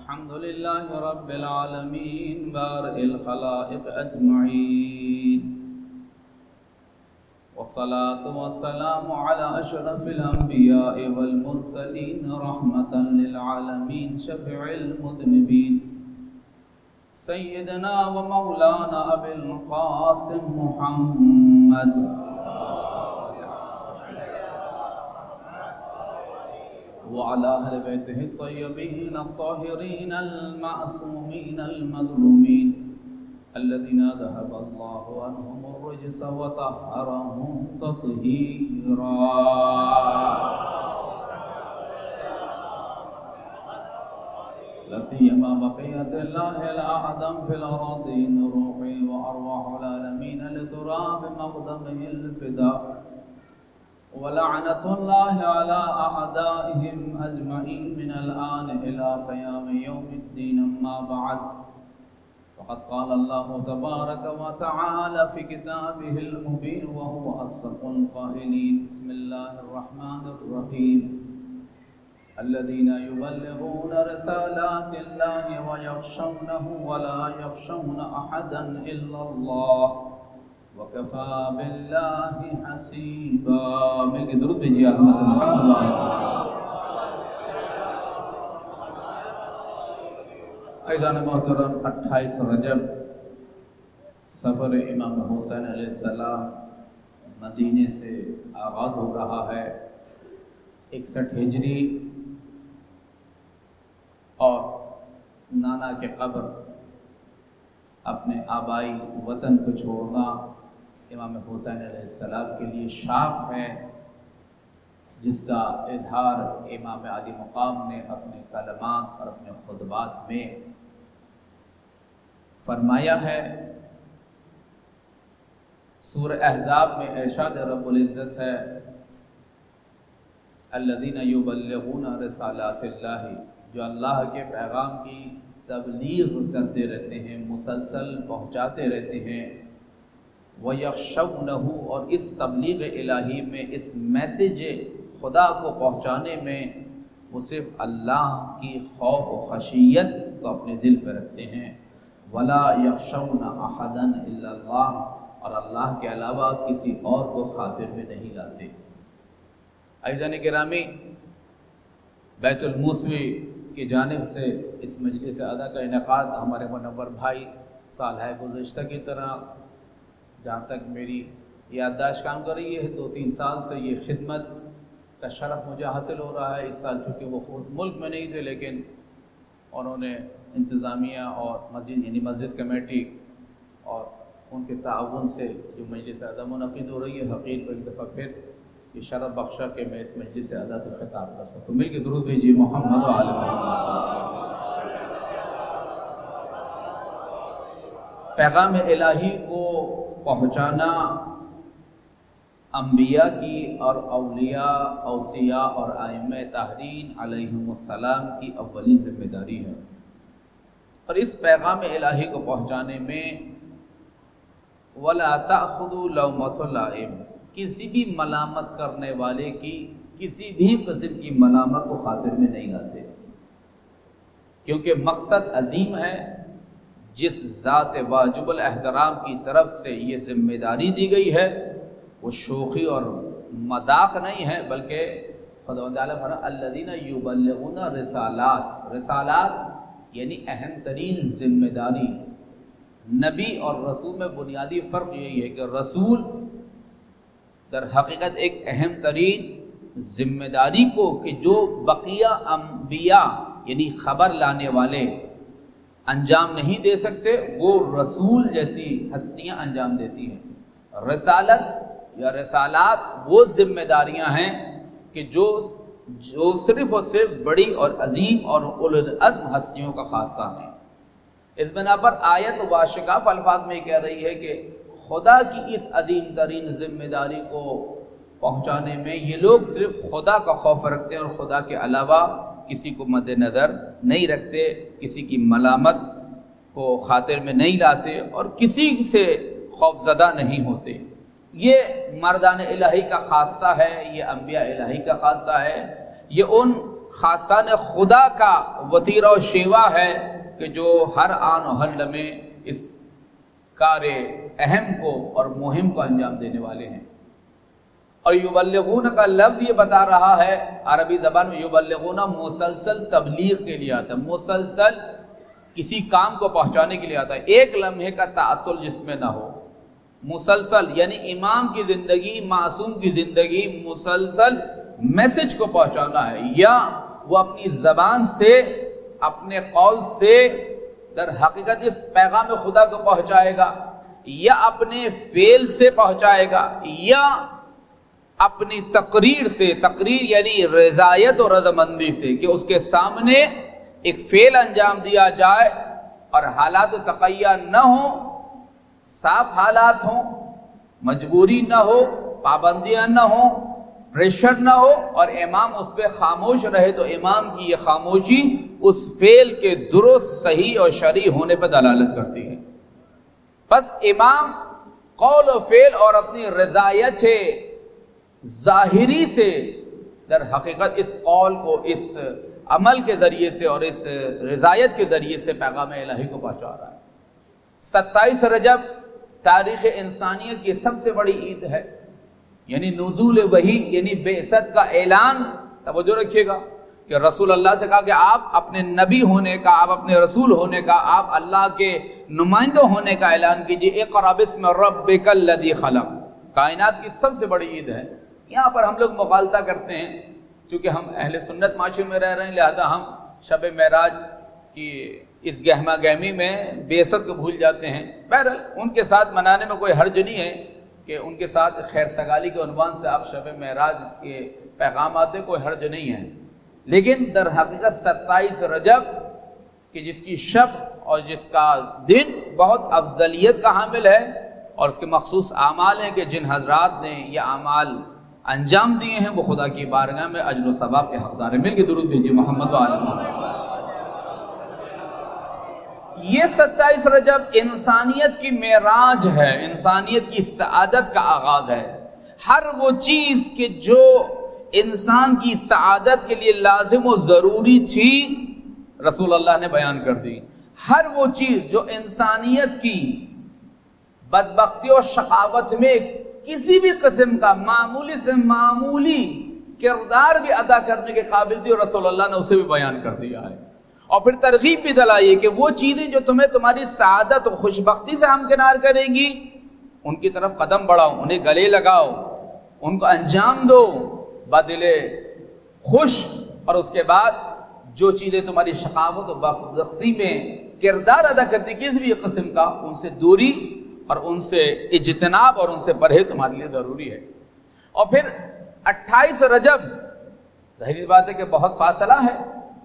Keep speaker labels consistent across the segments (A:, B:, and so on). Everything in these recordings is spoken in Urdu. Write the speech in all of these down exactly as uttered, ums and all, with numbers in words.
A: الحمد لله رب العالمين بارئ الخلائق أجمعين، والصلاة والسلام على أشرف الأنبياء والمرسلين رحمة للعالمين شفيع المذنبين سيدنا ومولانا أبي القاسم محمد وعلى أهل بيته الطيبين الطاهرين المعصومين المظلومين الذين ذهب الله عنهم الرجس وطهرهم تطهيرا. لا سيما بقية الله الأعظم في الأراضين روحي وأرواح العالمين لتراب مقدمه الفداء، ولعنة الله على أعدائهم أجمعين من الآن إلى قيام يوم الدين. أما بعد، فقد قال الله تبارك وتعالى في كتابه المبين وهو أصدق القائلين: بسم الله الرحمن الرحيم. الذين يبلغون رسالات الله ويخشونه ولا يخشون أحدا إلا الله وَكَفَى بِاللَّهِ حَسِيبًا. مل کے درود بھیجیے حضرت محمد. عزیزان محترم، اٹھائیس رجب سفر امام حسین علیہ السلام مدینے سے آغاز ہو رہا ہے. اکسٹھ ہجری اور نانا کے قبر اپنے آبائی وطن کو چھوڑنا امام حسین علیہ السلام کے لیے شاق ہے، جس کا اظہار امام علی مقام نے اپنے کلمات اور اپنے خطبات میں فرمایا ہے. سورہ احزاب میں ارشاد رب العزت ہے: الذین یبلغون رسالات اللہ، جو اللہ کے پیغام کی تبلیغ کرتے رہتے ہیں، مسلسل پہنچاتے رہتے ہیں. وَيَخْشَوْنَهُ، اور اس تبلیغ الہی میں، اس میسیج خدا کو پہنچانے میں وہ صرف اللہ کی خوف و خشیت کو اپنے دل پہ رکھتے ہیں. وَلَا يَخْشَوْنَ أَحَدًا إِلَّا اللَّهُ، اور اللہ کے علاوہ کسی اور کو خاطر میں نہیں لاتے. عزیزان گرامی، بیت الموسوی کی جانب سے اس مجلس ادا کا انعقاد ہمارے منور بھائی سالہ گزشتہ کی طرح، جہاں تک میری یادداشت کام کر رہی ہے، دو تین سال سے یہ خدمت کا شرف مجھے حاصل ہو رہا ہے. اس سال چونکہ وہ خود ملک میں نہیں تھے، لیکن انہوں نے انتظامیہ اور مسجد یعنی مسجد کمیٹی اور ان کے تعاون سے جو مجلس ادا منعقد ہو رہی ہے، حقیر کو ایک دفعہ پھر یہ شرف بخشا کہ میں اس مجلس سے ادا سے خطاب کر سکوں. مل کے درود بھیجیے محمد و آل محمد. پیغام الہی کو پہنچانا انبیاء کی اور اولیاء، اوصیاء اور ائمہ طاہرین علیہم السلام کی اولین ذمہ داری ہے. اور اس پیغام الہی کو پہنچانے میں وَلَا تَأْخُذُوا لَوْمَةَ لَائِمٍ، کسی بھی ملامت کرنے والے کی کسی بھی قسم کی ملامت کو خاطر میں نہیں لاتے، کیونکہ مقصد عظیم ہے. جس ذات واجب الاحترام کی طرف سے یہ ذمہ داری دی گئی ہے وہ شوخی اور مذاق نہیں ہے، بلکہ خداوند تعالیٰ فرماتا ہے الذین یبلغون رسالات. رسالات یعنی اہم ترین ذمہ داری. نبی اور رسول میں بنیادی فرق یہی ہے کہ رسول در حقیقت ایک اہم ترین ذمہ داری کو کہ جو بقیہ انبیاء یعنی خبر لانے والے انجام نہیں دے سکتے، وہ رسول جیسی ہستیاں انجام دیتی ہیں. رسالت یا رسالات وہ ذمہ داریاں ہیں کہ جو جو صرف اور صرف بڑی اور عظیم اور اولو العزم ہستیوں کا خاصہ ہیں. اس بنا پر آیت واشکاف الفاظ میں کہہ رہی ہے کہ خدا کی اس عظیم ترین ذمہ داری کو پہنچانے میں یہ لوگ صرف خدا کا خوف رکھتے ہیں اور خدا کے علاوہ کسی کو مد نظر نہیں رکھتے، کسی کی ملامت کو خاطر میں نہیں لاتے اور کسی سے خوف زدہ نہیں ہوتے. یہ مردان الہی کا خاصہ ہے، یہ انبیاء الہی کا خاصہ ہے، یہ ان خاصان خدا کا وتیرہ و شیوا ہے کہ جو ہر آن و ہر لمحے اس کار اہم کو اور مہم کو انجام دینے والے ہیں۔ اور یبلغون کا لفظ یہ بتا رہا ہے عربی زبان میں، یبلغون مسلسل تبلیغ کے لیے آتا ہے، مسلسل کسی کام کو پہنچانے کے لیے آتا ہے، ایک لمحے کا تعطل جس میں نہ ہو، مسلسل یعنی امام کی زندگی، معصوم کی زندگی مسلسل میسج کو پہنچانا ہے، یا وہ اپنی زبان سے اپنے قول سے در حقیقت اس پیغام خدا کو پہنچائے گا، یا اپنے فعل سے پہنچائے گا، یا اپنی تقریر سے، تقریر یعنی رضایت اور رضامندی سے، کہ اس کے سامنے ایک فعل انجام دیا جائے اور حالات تقیہ نہ ہوں، صاف حالات ہوں، مجبوری نہ ہو، پابندیاں نہ ہوں، پریشر نہ ہو، اور امام اس پہ خاموش رہے تو امام کی یہ خاموشی اس فعل کے درست، صحیح اور شرعی ہونے پر دلالت کرتی ہے۔ بس امام قول و فعل اور اپنی رضایت ظاہری سے در حقیقت اس قول کو، اس عمل کے ذریعے سے اور اس رضایت کے ذریعے سے پیغام الہی کو پہنچا رہا ہے۔ ستائیس رجب تاریخ انسانیت کی سب سے بڑی عید ہے، یعنی نزول وحی یعنی بعثت کا اعلان۔ توجہ رکھیے گا کہ رسول اللہ سے کہا کہ آپ اپنے نبی ہونے کا، آپ اپنے رسول ہونے کا، آپ اللہ کے نمائندہ ہونے کا اعلان کیجیے۔ اقرأ بسم ربک الذی خلق، کائنات کی سب سے بڑی عید ہے۔ یہاں پر ہم لوگ مغالطہ کرتے ہیں، چونکہ ہم اہل سنت معاشرے میں رہ رہے ہیں، لہذا ہم شب معراج کی اس گہما گہمی میں بعثت کو بھول جاتے ہیں۔ بہرحال ان کے ساتھ منانے میں کوئی حرج نہیں ہے کہ ان کے ساتھ خیر سگالی کے عنوان سے آپ شب معراج کے پیغامات دیں، کوئی حرج نہیں ہے، لیکن در حقیقت ستائیس رجب کہ جس کی شب اور جس کا دن بہت افضلیت کا حامل ہے، اور اس کے مخصوص اعمال ہیں کہ جن حضرات نے یہ اعمال انجام دیے ہیں وہ خدا کی بارگاہ میں اجر و ثواب کے حقدار ہیں۔ مل کے درود بھیجیے محمد و آل محمد۔ یہ ستائیس رجب انسانیت کی معراج ہے، انسانیت کی سعادت کا آغاز ہے۔ ہر وہ چیز کہ جو انسان کی سعادت کے لیے لازم و ضروری تھی رسول اللہ نے بیان کر دی۔ ہر وہ چیز جو انسانیت کی بدبختی اور شقاوت میں کسی بھی قسم کا معمولی سے معمولی کردار بھی ادا کرنے کے قابل تھی، اور رسول اللہ نے اسے بھی بیان کر دیا ہے۔ اور پھر ترغیب بھی دلائی کہ وہ چیزیں جو تمہیں تمہاری سعادت اور خوشبختی سے ہمکنار کریں گی ان کی طرف قدم بڑھاؤ، انہیں گلے لگاؤ، ان کو انجام دو بدل خوش، اور اس کے بعد جو چیزیں تمہاری شقاوت و بدبختی میں کردار ادا کرتی کسی بھی قسم کا، ان سے دوری اور ان سے اجتناب اور ان سے پرہیز تمہارے لیے ضروری ہے۔ اور پھر اٹھائیس رجب، ظاہری بات ہے کہ بہت فاصلہ ہے،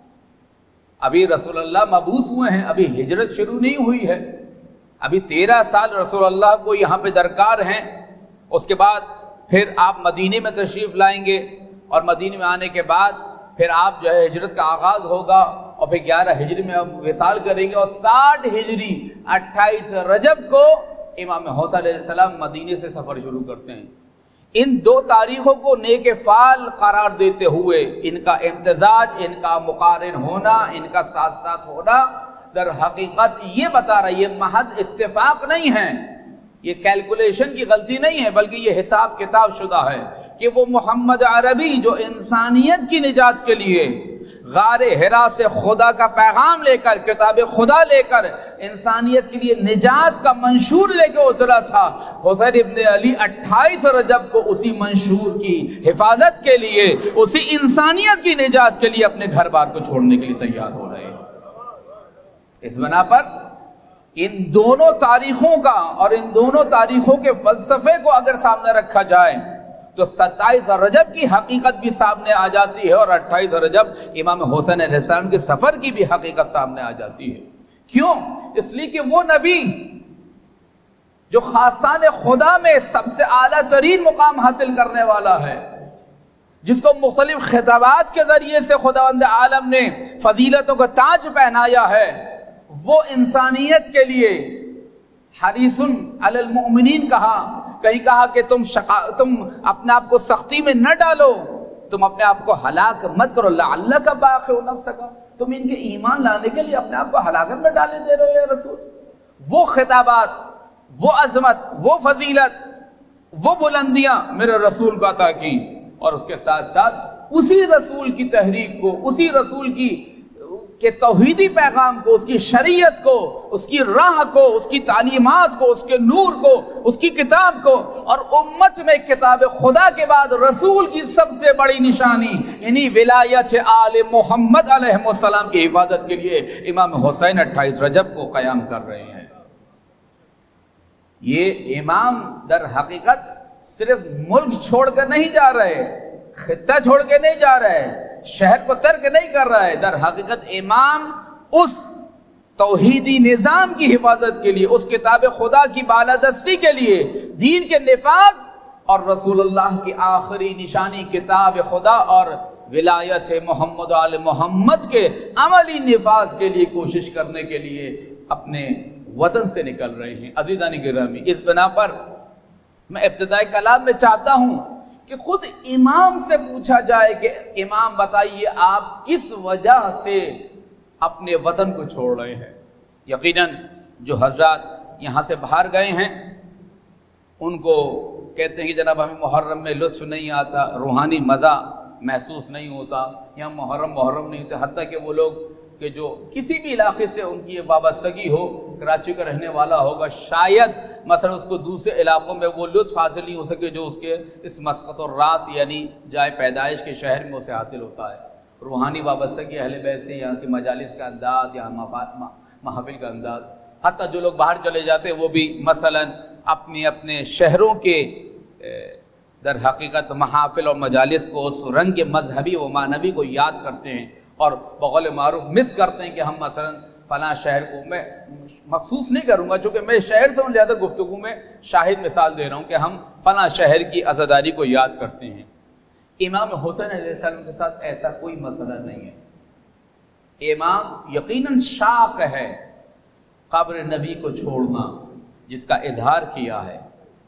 A: ابھی رسول اللہ مبعوث ہوئے ہیں، ابھی ہجرت شروع نہیں ہوئی ہے، ابھی تیرہ سال رسول اللہ کو یہاں پہ درکار ہیں۔ اس کے بعد پھر آپ مدینے میں تشریف لائیں گے، اور مدینے میں آنے کے بعد پھر آپ جو ہے ہجرت کا آغاز ہوگا، اور پھر گیارہ ہجری میں آپ وصال کریں گے، اور ساٹھ ہجری اٹھائیس رجب کو امام حسین علیہ السلام مدینے سے سفر شروع کرتے ہیں۔ ان دو تاریخوں کو نیک فعال قرار دیتے ہوئے ان کا امتزاج، ان کا مقارن ہونا، ان کا ساتھ ساتھ ہونا در حقیقت یہ بتا رہا ہے یہ محض اتفاق نہیں ہے، یہ کیلکولیشن کی غلطی نہیں ہے، بلکہ یہ حساب کتاب شدہ ہے کہ وہ محمد عربی جو انسانیت کی نجات کے لیے غار حرا سے خدا کا پیغام لے کر، کتاب خدا لے کر انسانیت کے لیے نجات کا منشور لے کے اترا تھا، حسین ابن علی اٹھائیس رجب کو اسی منشور کی حفاظت کے لیے، اسی انسانیت کی نجات کے لیے اپنے گھر بار کو چھوڑنے کے لیے تیار ہو رہے ہیں۔ اس بنا پر ان دونوں تاریخوں کا اور ان دونوں تاریخوں کے فلسفے کو اگر سامنے رکھا جائے تو ستائیس رجب کی حقیقت بھی سامنے آ جاتی ہے، اور اٹھائیس رجب امام حسین علیہ السلام کے سفر کی بھی حقیقت سامنے آ جاتی ہے۔ کیوں؟ اس لیے کہ وہ نبی جو خاصان خدا میں سب سے اعلیٰ ترین مقام حاصل کرنے والا ہے، جس کو مختلف خطابات کے ذریعے سے خداوند عالم نے فضیلتوں کا تاج پہنایا ہے، وہ انسانیت کے لیے حریص علی المؤمنین کہا، کہیں کہا کہ تم شقا تم اپنے آپ کو سختی میں نہ ڈالو، تم اپنے آپ کو ہلاک مت کرو، لعلک باخع نفسک، تم ان کے ایمان لانے کے لیے اپنے آپ کو ہلاکت میں ڈالے دے رہے ہو یا رسول۔ وہ خطابات، وہ عظمت، وہ فضیلت، وہ بلندیاں میرے رسول کو عطا کی، اور اس کے ساتھ ساتھ اسی رسول کی تحریک کو، اسی رسول کی کہ توحیدی پیغام کو، اس کی شریعت کو، اس کی راہ کو، اس کی تعلیمات کو، اس کے نور کو، اس کی کتاب کو، اور امت میں کتاب خدا کے بعد رسول کی سب سے بڑی نشانی یعنی ولایت آل محمد علیہ السلام کی حفاظت کے لیے امام حسین اٹھائیس رجب کو قیام کر رہے ہیں۔ یہ امام در حقیقت صرف ملک چھوڑ کر نہیں جا رہے، خطہ چھوڑ کے نہیں جا رہے، شہر کو ترک نہیں کر رہا ہے، در حقیقت امام اس توحیدی نظام کی حفاظت کے لیے، اس کتاب خدا کی بالادستی کے لیے، دین کے نفاذ اور رسول اللہ کی آخری نشانی کتاب خدا اور ولایت محمد آل محمد کے عملی نفاذ کے لیے کوشش کرنے کے لیے اپنے وطن سے نکل رہے ہیں۔ عزیزان گرامی، اس بنا پر میں ابتدائی کلام میں چاہتا ہوں کہ خود امام سے پوچھا جائے کہ امام بتائیے آپ کس وجہ سے اپنے وطن کو چھوڑ رہے ہیں۔ یقیناً جو حضرات یہاں سے باہر گئے ہیں ان کو کہتے ہیں کہ جناب ہمیں محرم میں لطف نہیں آتا، روحانی مزہ محسوس نہیں ہوتا، یہاں محرم محرم نہیں ہوتے، حتیٰ کہ وہ لوگ کہ جو کسی بھی علاقے سے ان کی وابستگی ہو، کراچی کا رہنے والا ہوگا، شاید مثلا اس کو دوسرے علاقوں میں وہ لطف حاصل نہیں ہو سکے جو اس کے اس مسقط اور راس یعنی جائے پیدائش کے شہر میں اسے حاصل ہوتا ہے۔ روحانی وابستگی اہل بیت سے، یہاں کی مجالس کا انداز، یہاں محافل کا انداز، حتیٰ جو لوگ باہر چلے جاتے ہیں وہ بھی مثلا اپنے اپنے شہروں کے در حقیقت محافل اور مجالس کو اس رنگ مذہبی و معنوی کو یاد کرتے ہیں، اور بقول معروف مس کرتے ہیں کہ ہم مثلا فلاں شہر کو، میں مخصوص نہیں کروں گا چونکہ میں شہر سے ان زیادہ گفتگو میں شاہد مثال دے رہا ہوں کہ ہم فلاں شہر کی عزاداری کو یاد کرتے ہیں۔ امام حسین علیہ السلام کے ساتھ ایسا کوئی مسئلہ نہیں ہے۔ امام یقیناً شاق ہے قبر نبی کو چھوڑنا، جس کا اظہار کیا ہے،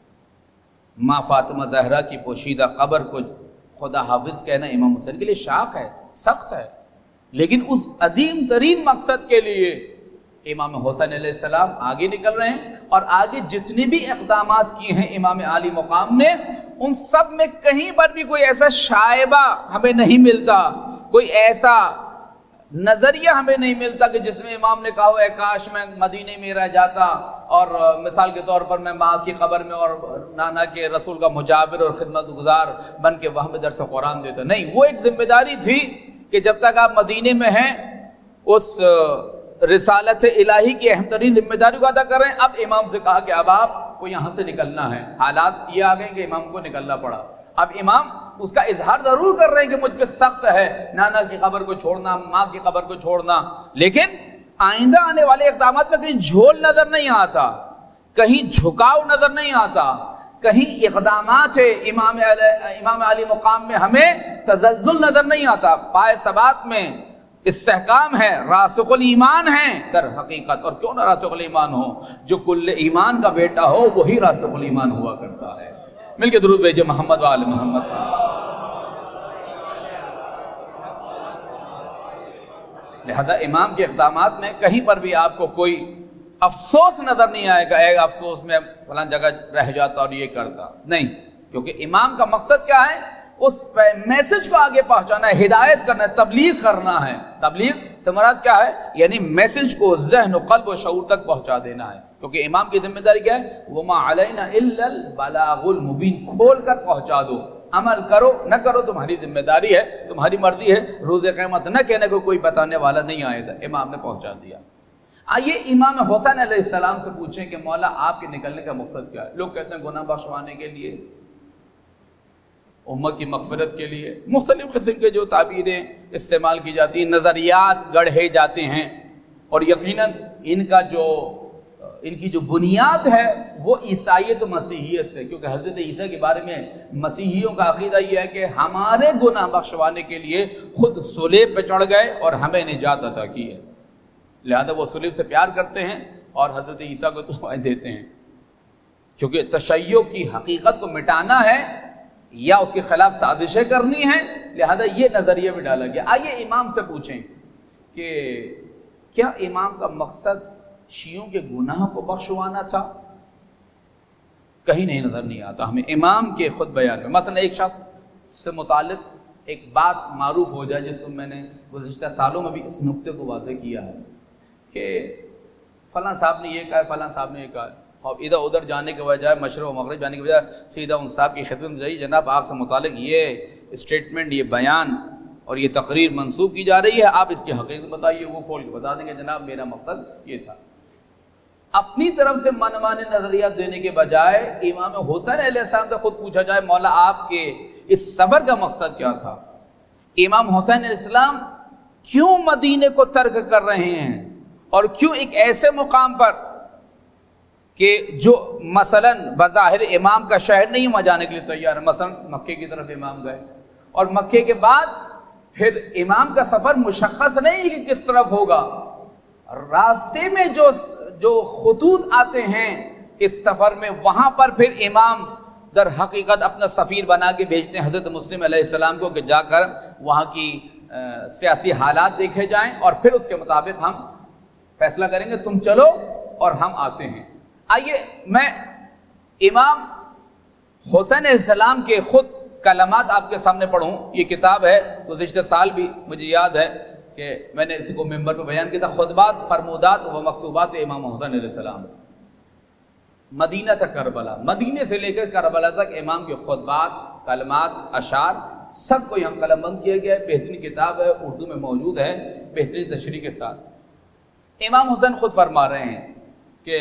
A: ماں فاطمہ زہرا کی پوشیدہ قبر کو خدا حافظ کہنا امام حسین کے لیے شاق ہے، سخت ہے، لیکن اس عظیم ترین مقصد کے لیے امام حسین علیہ السلام آگے نکل رہے ہیں، اور آگے جتنے بھی اقدامات کیے ہیں امام عالی مقام نے، ان سب میں کہیں پر بھی کوئی ایسا شائبہ ہمیں نہیں ملتا، کوئی ایسا نظریہ ہمیں نہیں ملتا کہ جس میں امام نے کہا ہو اے کاش میں مدینے میں رہ جاتا اور مثال کے طور پر میں ماں کی قبر میں اور نانا کے رسول کا مجاور اور خدمت گزار بن کے وہاں میں درس قرآن دیتا۔ نہیں، وہ ایک ذمہ داری تھی کہ جب تک آپ مدینے میں ہیں اس رسالت الہی کی اہم ترین ذمہ داری کو ادا کر رہے ہیں۔ اب امام سے کہا کہ اب آپ کو یہاں سے نکلنا ہے، حالات یہ آ گئے کہ امام کو نکلنا پڑا۔ اب امام اس کا اظہار ضرور کر رہے ہیں کہ مجھ پہ سخت ہے نانا کی قبر کو چھوڑنا، ماں کی قبر کو چھوڑنا، لیکن آئندہ آنے والے اقدامات میں کہیں جھول نظر نہیں آتا، کہیں جھکاؤ نظر نہیں آتا، کہیں اقدامات امام امام علی مقام میں ہمیں تزلزل نظر نہیں آتا، پائے ثبات میں استحکام ہے، راسخ الایمان ہے در حقیقت۔ اور کیوں نہ راسخ الایمان ہو، جو کل ایمان کا بیٹا ہو وہی راسخ الایمان ہوا کرتا ہے۔ مل کے درود بھیجے محمد و آل محمد۔ لہذا امام کے اقدامات میں کہیں پر بھی آپ کو کوئی افسوس نظر نہیں آئے گا، اے افسوس میں فلاں جگہ رہ جاتا اور یہ کرتا، نہیں، کیونکہ امام کا مقصد کیا ہے؟ اس میسج کو آگے پہنچانا ہے، ہدایت کرنا ہے، تبلیغ کرنا ہے۔ تبلیغ سے مراد کیا ہے؟ یعنی میسج کو ذہن و قلب و شعور تک پہنچا دینا ہے، کیونکہ امام کی ذمہ داری کیا ہے؟ وما علینا الا البلاغ المبین، کھول کر پہنچا دو، عمل کرو نہ کرو تمہاری ذمہ داری ہے، تمہاری مرضی ہے، روز قیامت نہ کہنے کو کوئی بتانے والا نہیں آئے گا، امام نے پہنچا دیا۔ آئیے امام حسین علیہ السلام سے پوچھیں کہ مولا آپ کے نکلنے کا مقصد کیا ہے؟ لوگ کہتے ہیں گناہ بخشوانے کے لیے، امت کی مغفرت کے لیے، مختلف قسم کے جو تعبیریں استعمال کی جاتی ہیں، نظریات گڑھے جاتے ہیں، اور یقیناً ان کا جو ان کی جو بنیاد ہے وہ عیسائیت و مسیحیت سے، کیونکہ حضرت عیسیٰ کے بارے میں مسیحیوں کا عقیدہ یہ ہے کہ ہمارے گناہ بخشوانے کے لیے خود صلیب پہ چڑھ گئے اور ہمیں نجات عطا کی ہے، لہذا وہ صلیب سے پیار کرتے ہیں اور حضرت عیسیٰ کو دعائیں دیتے ہیں، کیونکہ تشیع کی حقیقت کو مٹانا ہے یا اس کے خلاف سازشیں کرنی ہیں لہذا یہ نظریہ بھی ڈالا گیا۔ آئیے امام سے پوچھیں کہ کیا امام کا مقصد شیعوں کے گناہ کو بخشوانا تھا؟ کہیں نہیں نظر نہیں آتا ہمیں امام کے خود بیان میں۔ مثلا ایک شخص سے متعلق ایک بات معروف ہو جائے، جس کو میں نے گزشتہ سالوں میں بھی اس نقطے کو واضح کیا ہے کہ فلاں صاحب نے یہ کہا ہے، فلاں صاحب نے یہ کہا ہے، اور ادھر ادھر جانے کے بجائے مشرق و مغرب جانے کے بجائے سیدھا ان صاحب کی خدمت میں جائیے، جناب آپ سے متعلق یہ اسٹیٹمنٹ، یہ بیان اور یہ تقریر منسوب کی جا رہی ہے، آپ اس کی حقیقت بتائیے۔ وہ کھول کے بتا دیں گے جناب میرا مقصد یہ تھا۔ اپنی طرف سے من مانے نظریات دینے کے بجائے امام حسین علیہ السلام سے خود پوچھا جائے مولا آپ کے اس سفر کا مقصد کیا تھا؟ امام حسین علیہ السلام کیوں مدینے کو ترک کر رہے ہیں، اور کیوں ایک ایسے مقام پر کہ جو مثلا بظاہر امام کا شہر نہیں وہاں جانے کے لیے تیار ہے، مثلا مکے کی طرف امام گئے، اور مکے کے بعد پھر امام کا سفر مشخص نہیں کہ کس طرف ہوگا، راستے میں جو جو خطوط آتے ہیں اس سفر میں، وہاں پر پھر امام در حقیقت اپنا سفیر بنا کے بھیجتے ہیں حضرت مسلم علیہ السلام کو کہ جا کر وہاں کی سیاسی حالات دیکھے جائیں اور پھر اس کے مطابق ہم فیصلہ کریں گے، تم چلو اور ہم آتے ہیں۔ آئیے میں امام حسین علیہ السلام کے خود کلمات آپ کے سامنے پڑھوں۔ یہ کتاب ہے، گزشتہ سال بھی مجھے یاد ہے کہ میں نے اسی کو ممبر پہ بیان کیا تھا، خطبات فرمودات و مکتوبات امام حسین علیہ السلام، مدینہ تک کربلا، مدینے سے لے کر کربلا تک امام کے خطبات، کلمات، اشعار سب کو یہاں قلم بند کیا گیا ہے۔ بہترین کتاب ہے، اردو میں موجود ہے بہترین تشریح کے ساتھ۔ امام حسین خود فرما رہے ہیں کہ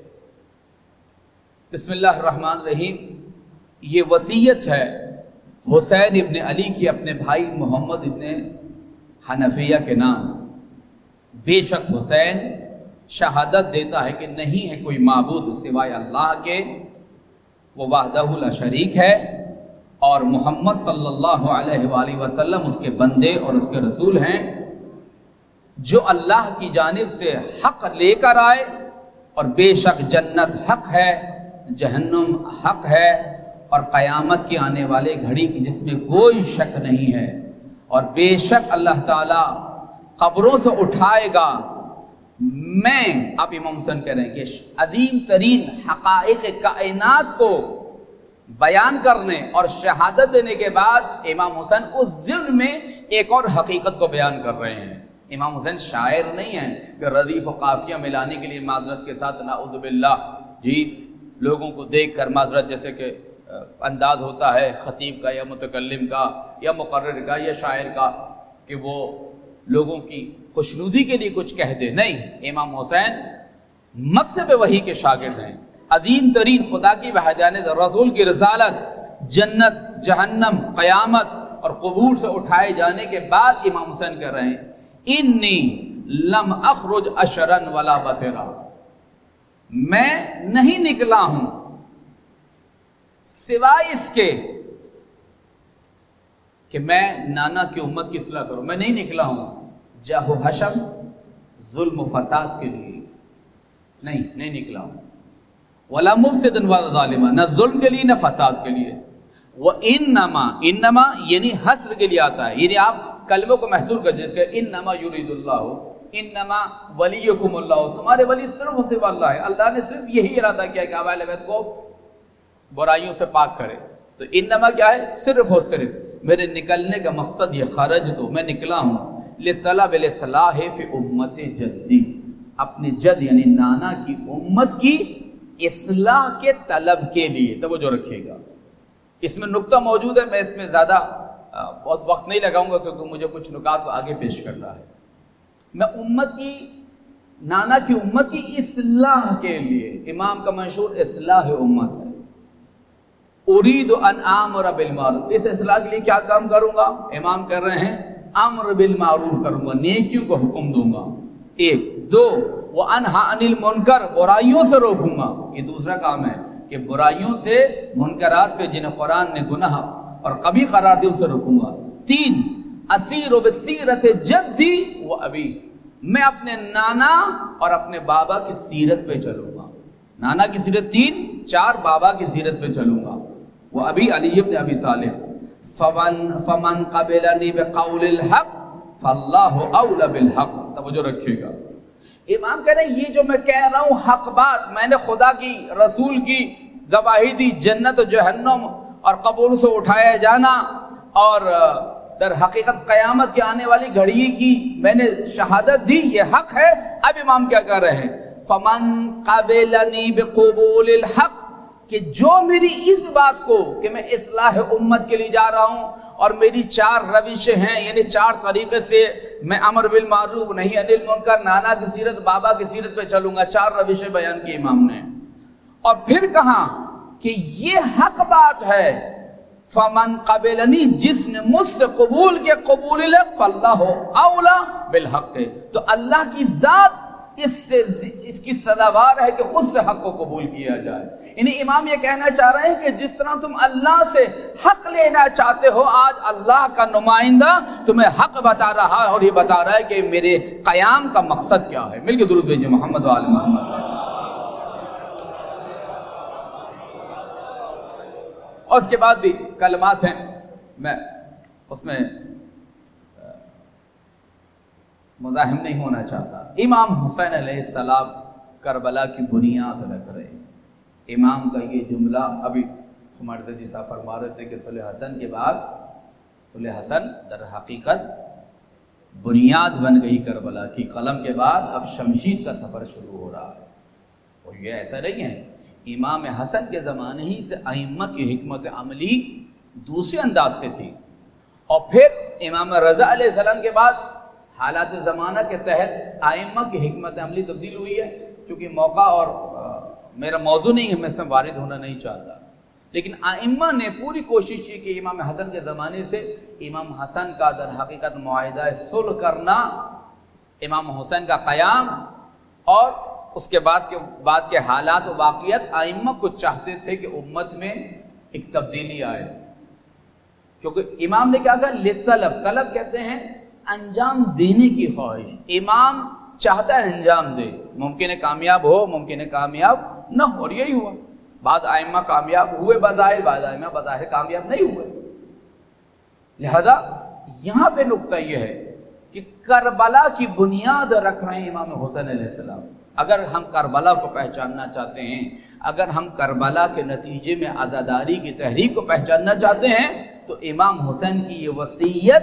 A: بسم اللہ الرحمن الرحیم، یہ وصیت ہے حسین ابن علی کی اپنے بھائی محمد ابن حنفیہ کے نام۔ بے شک حسین شہادت دیتا ہے کہ نہیں ہے کوئی معبود سوائے اللہ کے، وہ وحدہ لا شریک ہے، اور محمد صلی اللہ علیہ وآلہ وسلم اس کے بندے اور اس کے رسول ہیں۔ جو اللہ کی جانب سے حق لے کر آئے، اور بے شک جنت حق ہے، جہنم حق ہے، اور قیامت کی آنے والے گھڑی کی جس میں کوئی شک نہیں ہے، اور بے شک اللہ تعالیٰ قبروں سے اٹھائے گا۔ میں آپ امام حسین کہہ رہے ہیں کہ عظیم ترین حقائق کائنات کو بیان کرنے اور شہادت دینے کے بعد امام حسین اس ضمن میں ایک اور حقیقت کو بیان کر رہے ہیں۔ امام حسین شاعر نہیں ہیں کہ ردیف و قافیہ ملانے کے لیے معذرت کے ساتھ نعوذ باللہ جی لوگوں کو دیکھ کر معذرت جیسے کہ انداز ہوتا ہے خطیب کا یا متکلم کا یا مقرر کا یا شاعر کا کہ وہ لوگوں کی خوشنودی کے لیے کچھ کہہ دے، نہیں، امام حسین مکتب وحی کے شاگرد ہیں۔ عظیم ترین خدا کی وحدانیت، رسول کی رسالت، جنت، جہنم، قیامت اور قبور سے اٹھائے جانے کے بعد امام حسین کہہ رہے ہیں انی لم اخرج اشرن ولا بطرا، میں نہیں نکلا ہوں سوائے اس کے کہ میں نانا کی امت کی اصلاح کروں، میں نہیں نکلا ہوں جاہ و حشم، ظلم و فساد کے لیے، نہیں نہیں نکلا ہوں، ولا مفسدن ولا ظالما، نہ ظلم کے لیے نہ فساد کے لیے، وانما، انما یعنی حصر کے لیے آتا ہے، یعنی آپ کلموں کو محصور کر دیتے کہ انما یرید اللہ، انما ولیکم اللہ، تمہارے ولی صرف صرف اللہ ہے، اللہ نے صرف یہی ارادہ کیا کہ آباء بیت کو برائیوں سے پاک کرے، تو انما کیا ہے، صرف اور صرف میرے نکلنے کا مقصد یہ، خرج تو میں نکلا ہوں لطلب الاصلاح فی امت جدی، اپنے جد یعنی نانا کی امت کی اصلاح کے طلب کے لیے، توجہ رکھیے گا، اس میں نقطہ موجود ہے، میں اس میں زیادہ بہت وقت نہیں لگاؤں گا کیونکہ مجھے کچھ نکات کو آگے پیش کرنا ہے۔ میں امت کی، نانا کی امت کی اصلاح کے لیے، امام کا منشور اصلاح امت ہے، ارید ان آمر بالمعروف، اس اصلاح کے لیے کیا کام کروں گا؟ امام کہہ رہے ہیں امر بالمعروف کروں گا، نیکیوں کو حکم دوں گا، ایک، دو، وانہا عن المنکر، برائیوں سے روکوں گا، یہ دوسرا کام ہے کہ برائیوں سے، منکرات سے جنہیں قرآن نے گناہ اور قبیح قرار دیا ان سے روکوں گا، تین، اسیر بسیرت جدی و ابی، میں اپنے نانا اور اپنے بابا کی سیرت پہ چلوں گا، نانا کی سیرت تین، چار، بابا کی سیرت پہ چلوں گا، وہ ابی علی ابن ابی طالب، فمن فمن قبلنی بقول الحق فاللہ اولی بالحق. توجہ رکھیے گا. امام کہہ رہے ہیں یہ جو میں کہہ رہا ہوں حق بات، میں نے خدا کی رسول کی گواہی دی جنت و جہنم اور قبر سے اٹھایا جانا اور در حقیقت قیامت کے آنے والی گھڑی کی میں نے شہادت دی، یہ حق ہے. اب امام کیا کہہ رہے ہیں؟ فمن قبلنی بقبول الحق، کہ جو میری اس بات کو کہ میں اصلاح امت کے لیے جا رہا ہوں اور میری چار روشیں ہیں، یعنی چار طریقے سے میں امر بالمعروف نہیں انل المنکر، نانا کی سیرت بابا کی سیرت پہ چلوں گا، چار روشیں بیان کی امام نے. اور پھر کہا کہ یہ حق بات ہے. فمن قبلنی، جس نے مجھ سے قبول کیا قبول الحق فاللہ اولا بالحق، تو اللہ کی ذات اس سے اس کی سزاوار ہے کہ اس سے حق کو قبول کیا جائے. یعنی امام یہ کہنا چاہ رہے ہیں کہ جس طرح تم اللہ سے حق لینا چاہتے ہو، آج اللہ کا نمائندہ تمہیں حق بتا رہا ہے اور یہ بتا رہا ہے کہ میرے قیام کا مقصد کیا ہے. مل کے درود بھیجئے محمد و آل محمد. اور اس کے بعد بھی کلمات ہیں، میں اس میں مزاحم نہیں ہونا چاہتا. امام حسین علیہ السلام کربلا کی بنیاد رکھ رہے ہیں. امام کا یہ جملہ ابھی ہمارے جی صاحب فرما رہے تھے کہ صلح حسن کے بعد صلح حسن در حقیقت بنیاد بن گئی کربلا کی. قلم کے بعد اب شمشیر کا سفر شروع ہو رہا ہے. اور یہ ایسا نہیں ہے، امام حسن کے زمانے ہی سے ائمہ کی حکمت عملی دوسرے انداز سے تھی. اور پھر امام رضا علیہ السلام کے بعد حالات زمانہ کے تحت ائمہ کی حکمت عملی تبدیل ہوئی ہے. کیونکہ موقع اور میرا موضوع نہیں ہے، میں اس میں وارد ہونا نہیں چاہتا، لیکن ائمہ نے پوری کوشش کی کہ امام حسن کے زمانے سے امام حسن کا در حقیقت معاہدہ صلح کرنا، امام حسین کا قیام اور اس کے بعد کے بعد کے حالات و واقعات ائمہ کو چاہتے تھے کہ امت میں ایک تبدیلی آئے. کیونکہ امام نے کیا کہا؟ لطلب، طلب کہتے ہیں انجام دینے کی خواہش. امام چاہتا ہے انجام دے، ممکن ہے کامیاب ہو، ممکن ہے کامیاب نہ ہو، اور یہی ہوا. بعض ائمہ کامیاب ہوئے بظاہر، بعض ائمہ بظاہر کامیاب نہیں ہوئے. لہذا یہاں پہ نقطہ یہ ہے کہ کربلا کی بنیاد رکھ رہے ہیں امام حسین علیہ السلام. اگر ہم کربلا کو پہچاننا چاہتے ہیں، اگر ہم کربلا کے نتیجے میں عزاداری کی تحریک کو پہچاننا چاہتے ہیں، تو امام حسین کی یہ وصیت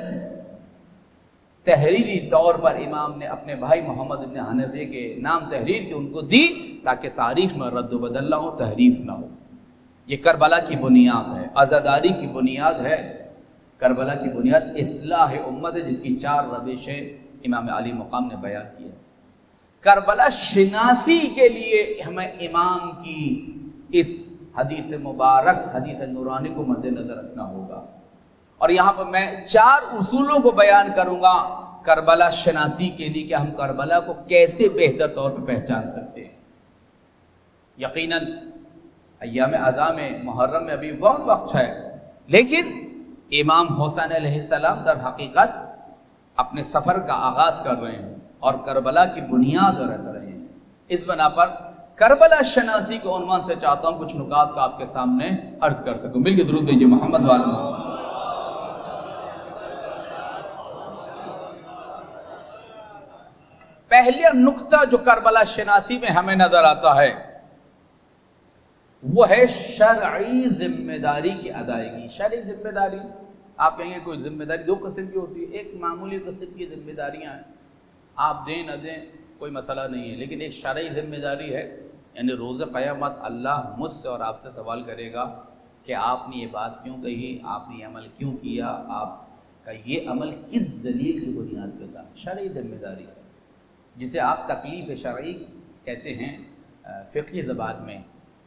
A: تحریری طور پر امام نے اپنے بھائی محمد بن حنفیہ کے نام تحریر کی ان کو دی، تاکہ تاریخ میں رد و بدل نہ ہو، تحریف نہ ہو. یہ کربلا کی بنیاد ہے، عزاداری کی بنیاد ہے. کربلا کی بنیاد اصلاح امت ہے، جس کی چار روشیں امام علی مقام نے بیان کی ہے. کربلا شناسی کے لیے ہمیں امام کی اس حدیث مبارک، حدیث نورانی کو مد نظر رکھنا ہوگا. اور یہاں پر میں چار اصولوں کو بیان کروں گا کربلا شناسی کے لیے کہ ہم کربلا کو کیسے بہتر طور پہ پہچان سکتے ہیں. یقیناً ایام اعظام محرم میں ابھی بہت وقت ہے، لیکن امام حسین علیہ السلام در حقیقت اپنے سفر کا آغاز کر رہے ہیں اور کربلا کی بنیاد رکھ رہے ہیں. اس بنا پر کربلا شناسی کے عنوان سے چاہتا ہوں کچھ نکات کا آپ کے سامنے عرض کر سکوں. مل کے درود بھیجئے محمد والا. پہلا نقطہ جو کربلا شناسی میں ہمیں نظر آتا ہے وہ ہے شرعی ذمہ داری کی ادائیگی. شرعی ذمہ داری، آپ کہیں گے کوئی ذمہ داری دو قسم کی ہوتی ہے. ایک معمولی قسم کی ذمہ داریاں ہیں، آپ دیں نہ دیں کوئی مسئلہ نہیں ہے، لیکن ایک شرعی ذمہ داری ہے. یعنی روز قیامت اللہ مجھ سے اور آپ سے سوال کرے گا کہ آپ نے یہ بات کیوں کہی، آپ نے یہ عمل کیوں کیا، آپ کا یہ عمل کس دلیل کی بنیاد پہ تھا. شرعی ذمہ داری جسے آپ تکلیف شرعی کہتے ہیں فقہی زبان میں.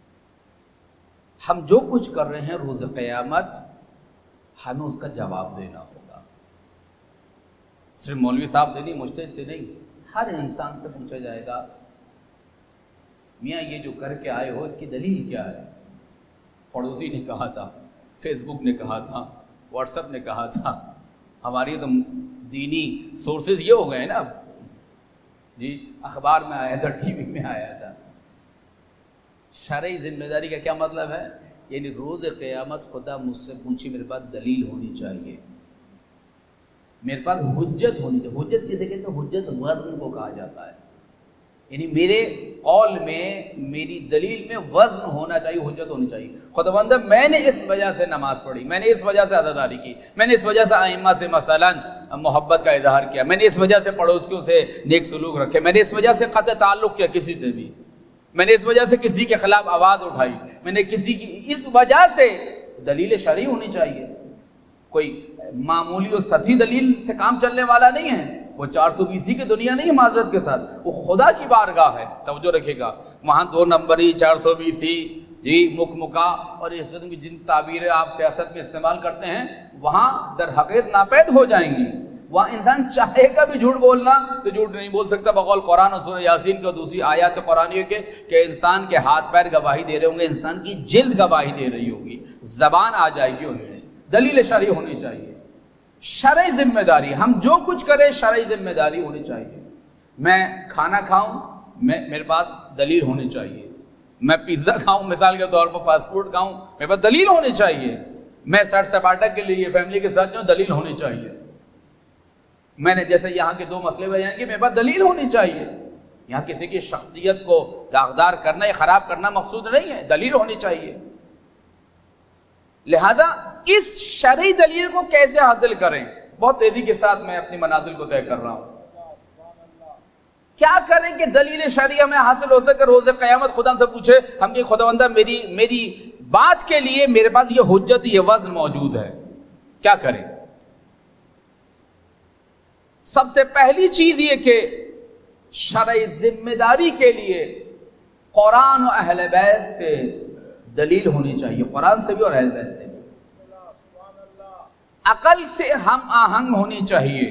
A: ہم جو کچھ کر رہے ہیں روز قیامت ہمیں اس کا جواب دینا ہوگا. صرف مولوی صاحب سے نہیں، مجتہد سے نہیں، ہر انسان سے پوچھا جائے گا میاں یہ جو کر کے آئے ہو اس کی دلیل کیا ہے. پڑوسی نے کہا تھا، فیس بک نے کہا تھا، واٹس ایپ نے کہا تھا. ہماری تو دینی سورسز یہ ہو گئے نا، جی اخبار میں آیا تھا، ٹی وی میں آیا تھا. شرعی ذمہ داری کا کیا مطلب ہے؟ یعنی روز قیامت خدا مجھ سے پوچھے میرے پاس دلیل ہونی چاہیے، میرے پاس حجت ہونی چاہیے۔ حجت کسے کہتے ہیں؟ حجت وزن کو کہا جاتا ہے، یعنی میرے قول میں، میری دلیل میں وزن ہونا چاہیے، حجت ہونی چاہیے۔ خداوند میں نے اس وجہ سے نماز پڑھی، میں نے اس وجہ سے عزاداری کی، میں نے اس وجہ سے ائمہ سے مثلا محبت کا اظہار کیا، میں نے اس وجہ سے پڑوسیوں سے نیک سلوک رکھے، میں نے اس وجہ سے قطع تعلق کیا کسی سے بھی، میں نے اس وجہ سے کسی کے خلاف آواز اٹھائی، میں نے کسی کی، اس وجہ سے دلیل شرعی ہونی چاہیے۔ کوئی معمولی اور سطحی دلیل سے کام چلنے والا نہیں ہے، وہ چار سو بیسی کی دنیا نہیں ہے معذرت کے ساتھ، وہ خدا کی بارگاہ ہے، توجہ رکھے گا۔ وہاں دو نمبری، چار سو بیسی، جی مکھ مکا اور اس قسم کی جن تعبیریں آپ سیاست میں استعمال کرتے ہیں وہاں در حقیقت ناپید ہو جائیں گی۔ وہاں انسان چاہے گا بھی جھوٹ بولنا تو جھوٹ نہیں بول سکتا، بقول قرآن اور سورہ یاسین کے دوسری آیات قرآنی کے کہ انسان کے ہاتھ پیر گواہی دے رہے ہوں گے، انسان کی جلد گواہی دے رہی ہوگی، زبان آ جائے گی انہیں۔ دلیل شرعی ہونی چاہیے، شرعی ذمہ داری، ہم جو کچھ کریں شرعی ذمہ داری ہونی چاہیے۔ میں کھانا کھاؤں، میں میرے پاس دلیل ہونی چاہیے۔ میں پیزا کھاؤں مثال کے طور پر، فاسٹ فوڈ کھاؤں، میرے پاس دلیل ہونی چاہیے۔ میں سیر سپاٹا کے لیے فیملی کے ساتھ جاؤں، دلیل ہونی چاہیے۔ میں نے جیسے یہاں کے دو مسئلے بیان کیے، میرے پاس دلیل ہونی چاہیے۔ یہاں کسی کی شخصیت کو داغدار کرنا یا خراب کرنا مقصود نہیں ہے، دلیل ہونی چاہیے۔ لہذا اس شرعی دلیل کو کیسے حاصل کریں؟ بہت تیزی کے ساتھ میں اپنی منازل کو طے کر رہا ہوں۔ کیا کریں کہ دلیل شرعی ہمیں حاصل ہو سکے؟ روز قیامت خدا ہم سے پوچھے ہم کہ خداوندہ میری میری بات کے لیے میرے پاس یہ حجت، یہ وزن موجود ہے، کیا کریں؟ سب سے پہلی چیز یہ کہ شرعی ذمہ داری کے لیے قرآن و اہل بیت سے دلیل ہونی چاہیے، قرآن سے بھی اور اہل بیت سے بھی۔ عقل سے ہم آہنگ ہونی چاہیے۔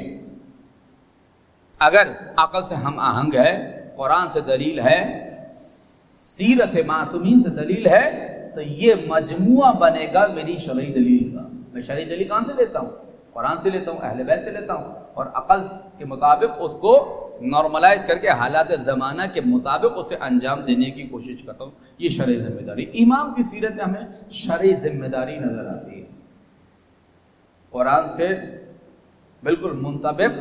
A: اگر عقل سے ہم آہنگ ہے، قرآن سے دلیل ہے، سیرت معصومین سے دلیل ہے، تو یہ مجموعہ بنے گا میری شرعی دلیل کا۔ میں شرعی دلیل کہاں سے لیتا ہوں؟ قرآن سے لیتا ہوں، اہل بیت سے لیتا ہوں، اور عقل کے مطابق اس کو نارملائز کر کے حالات زمانہ کے مطابق اسے انجام دینے کی کوشش کرتا ہوں۔ یہ شرعی ذمہ داری۔ امام کی سیرت میں ہمیں شرعی ذمہ داری نظر آتی ہے، قرآن سے بالکل منطبق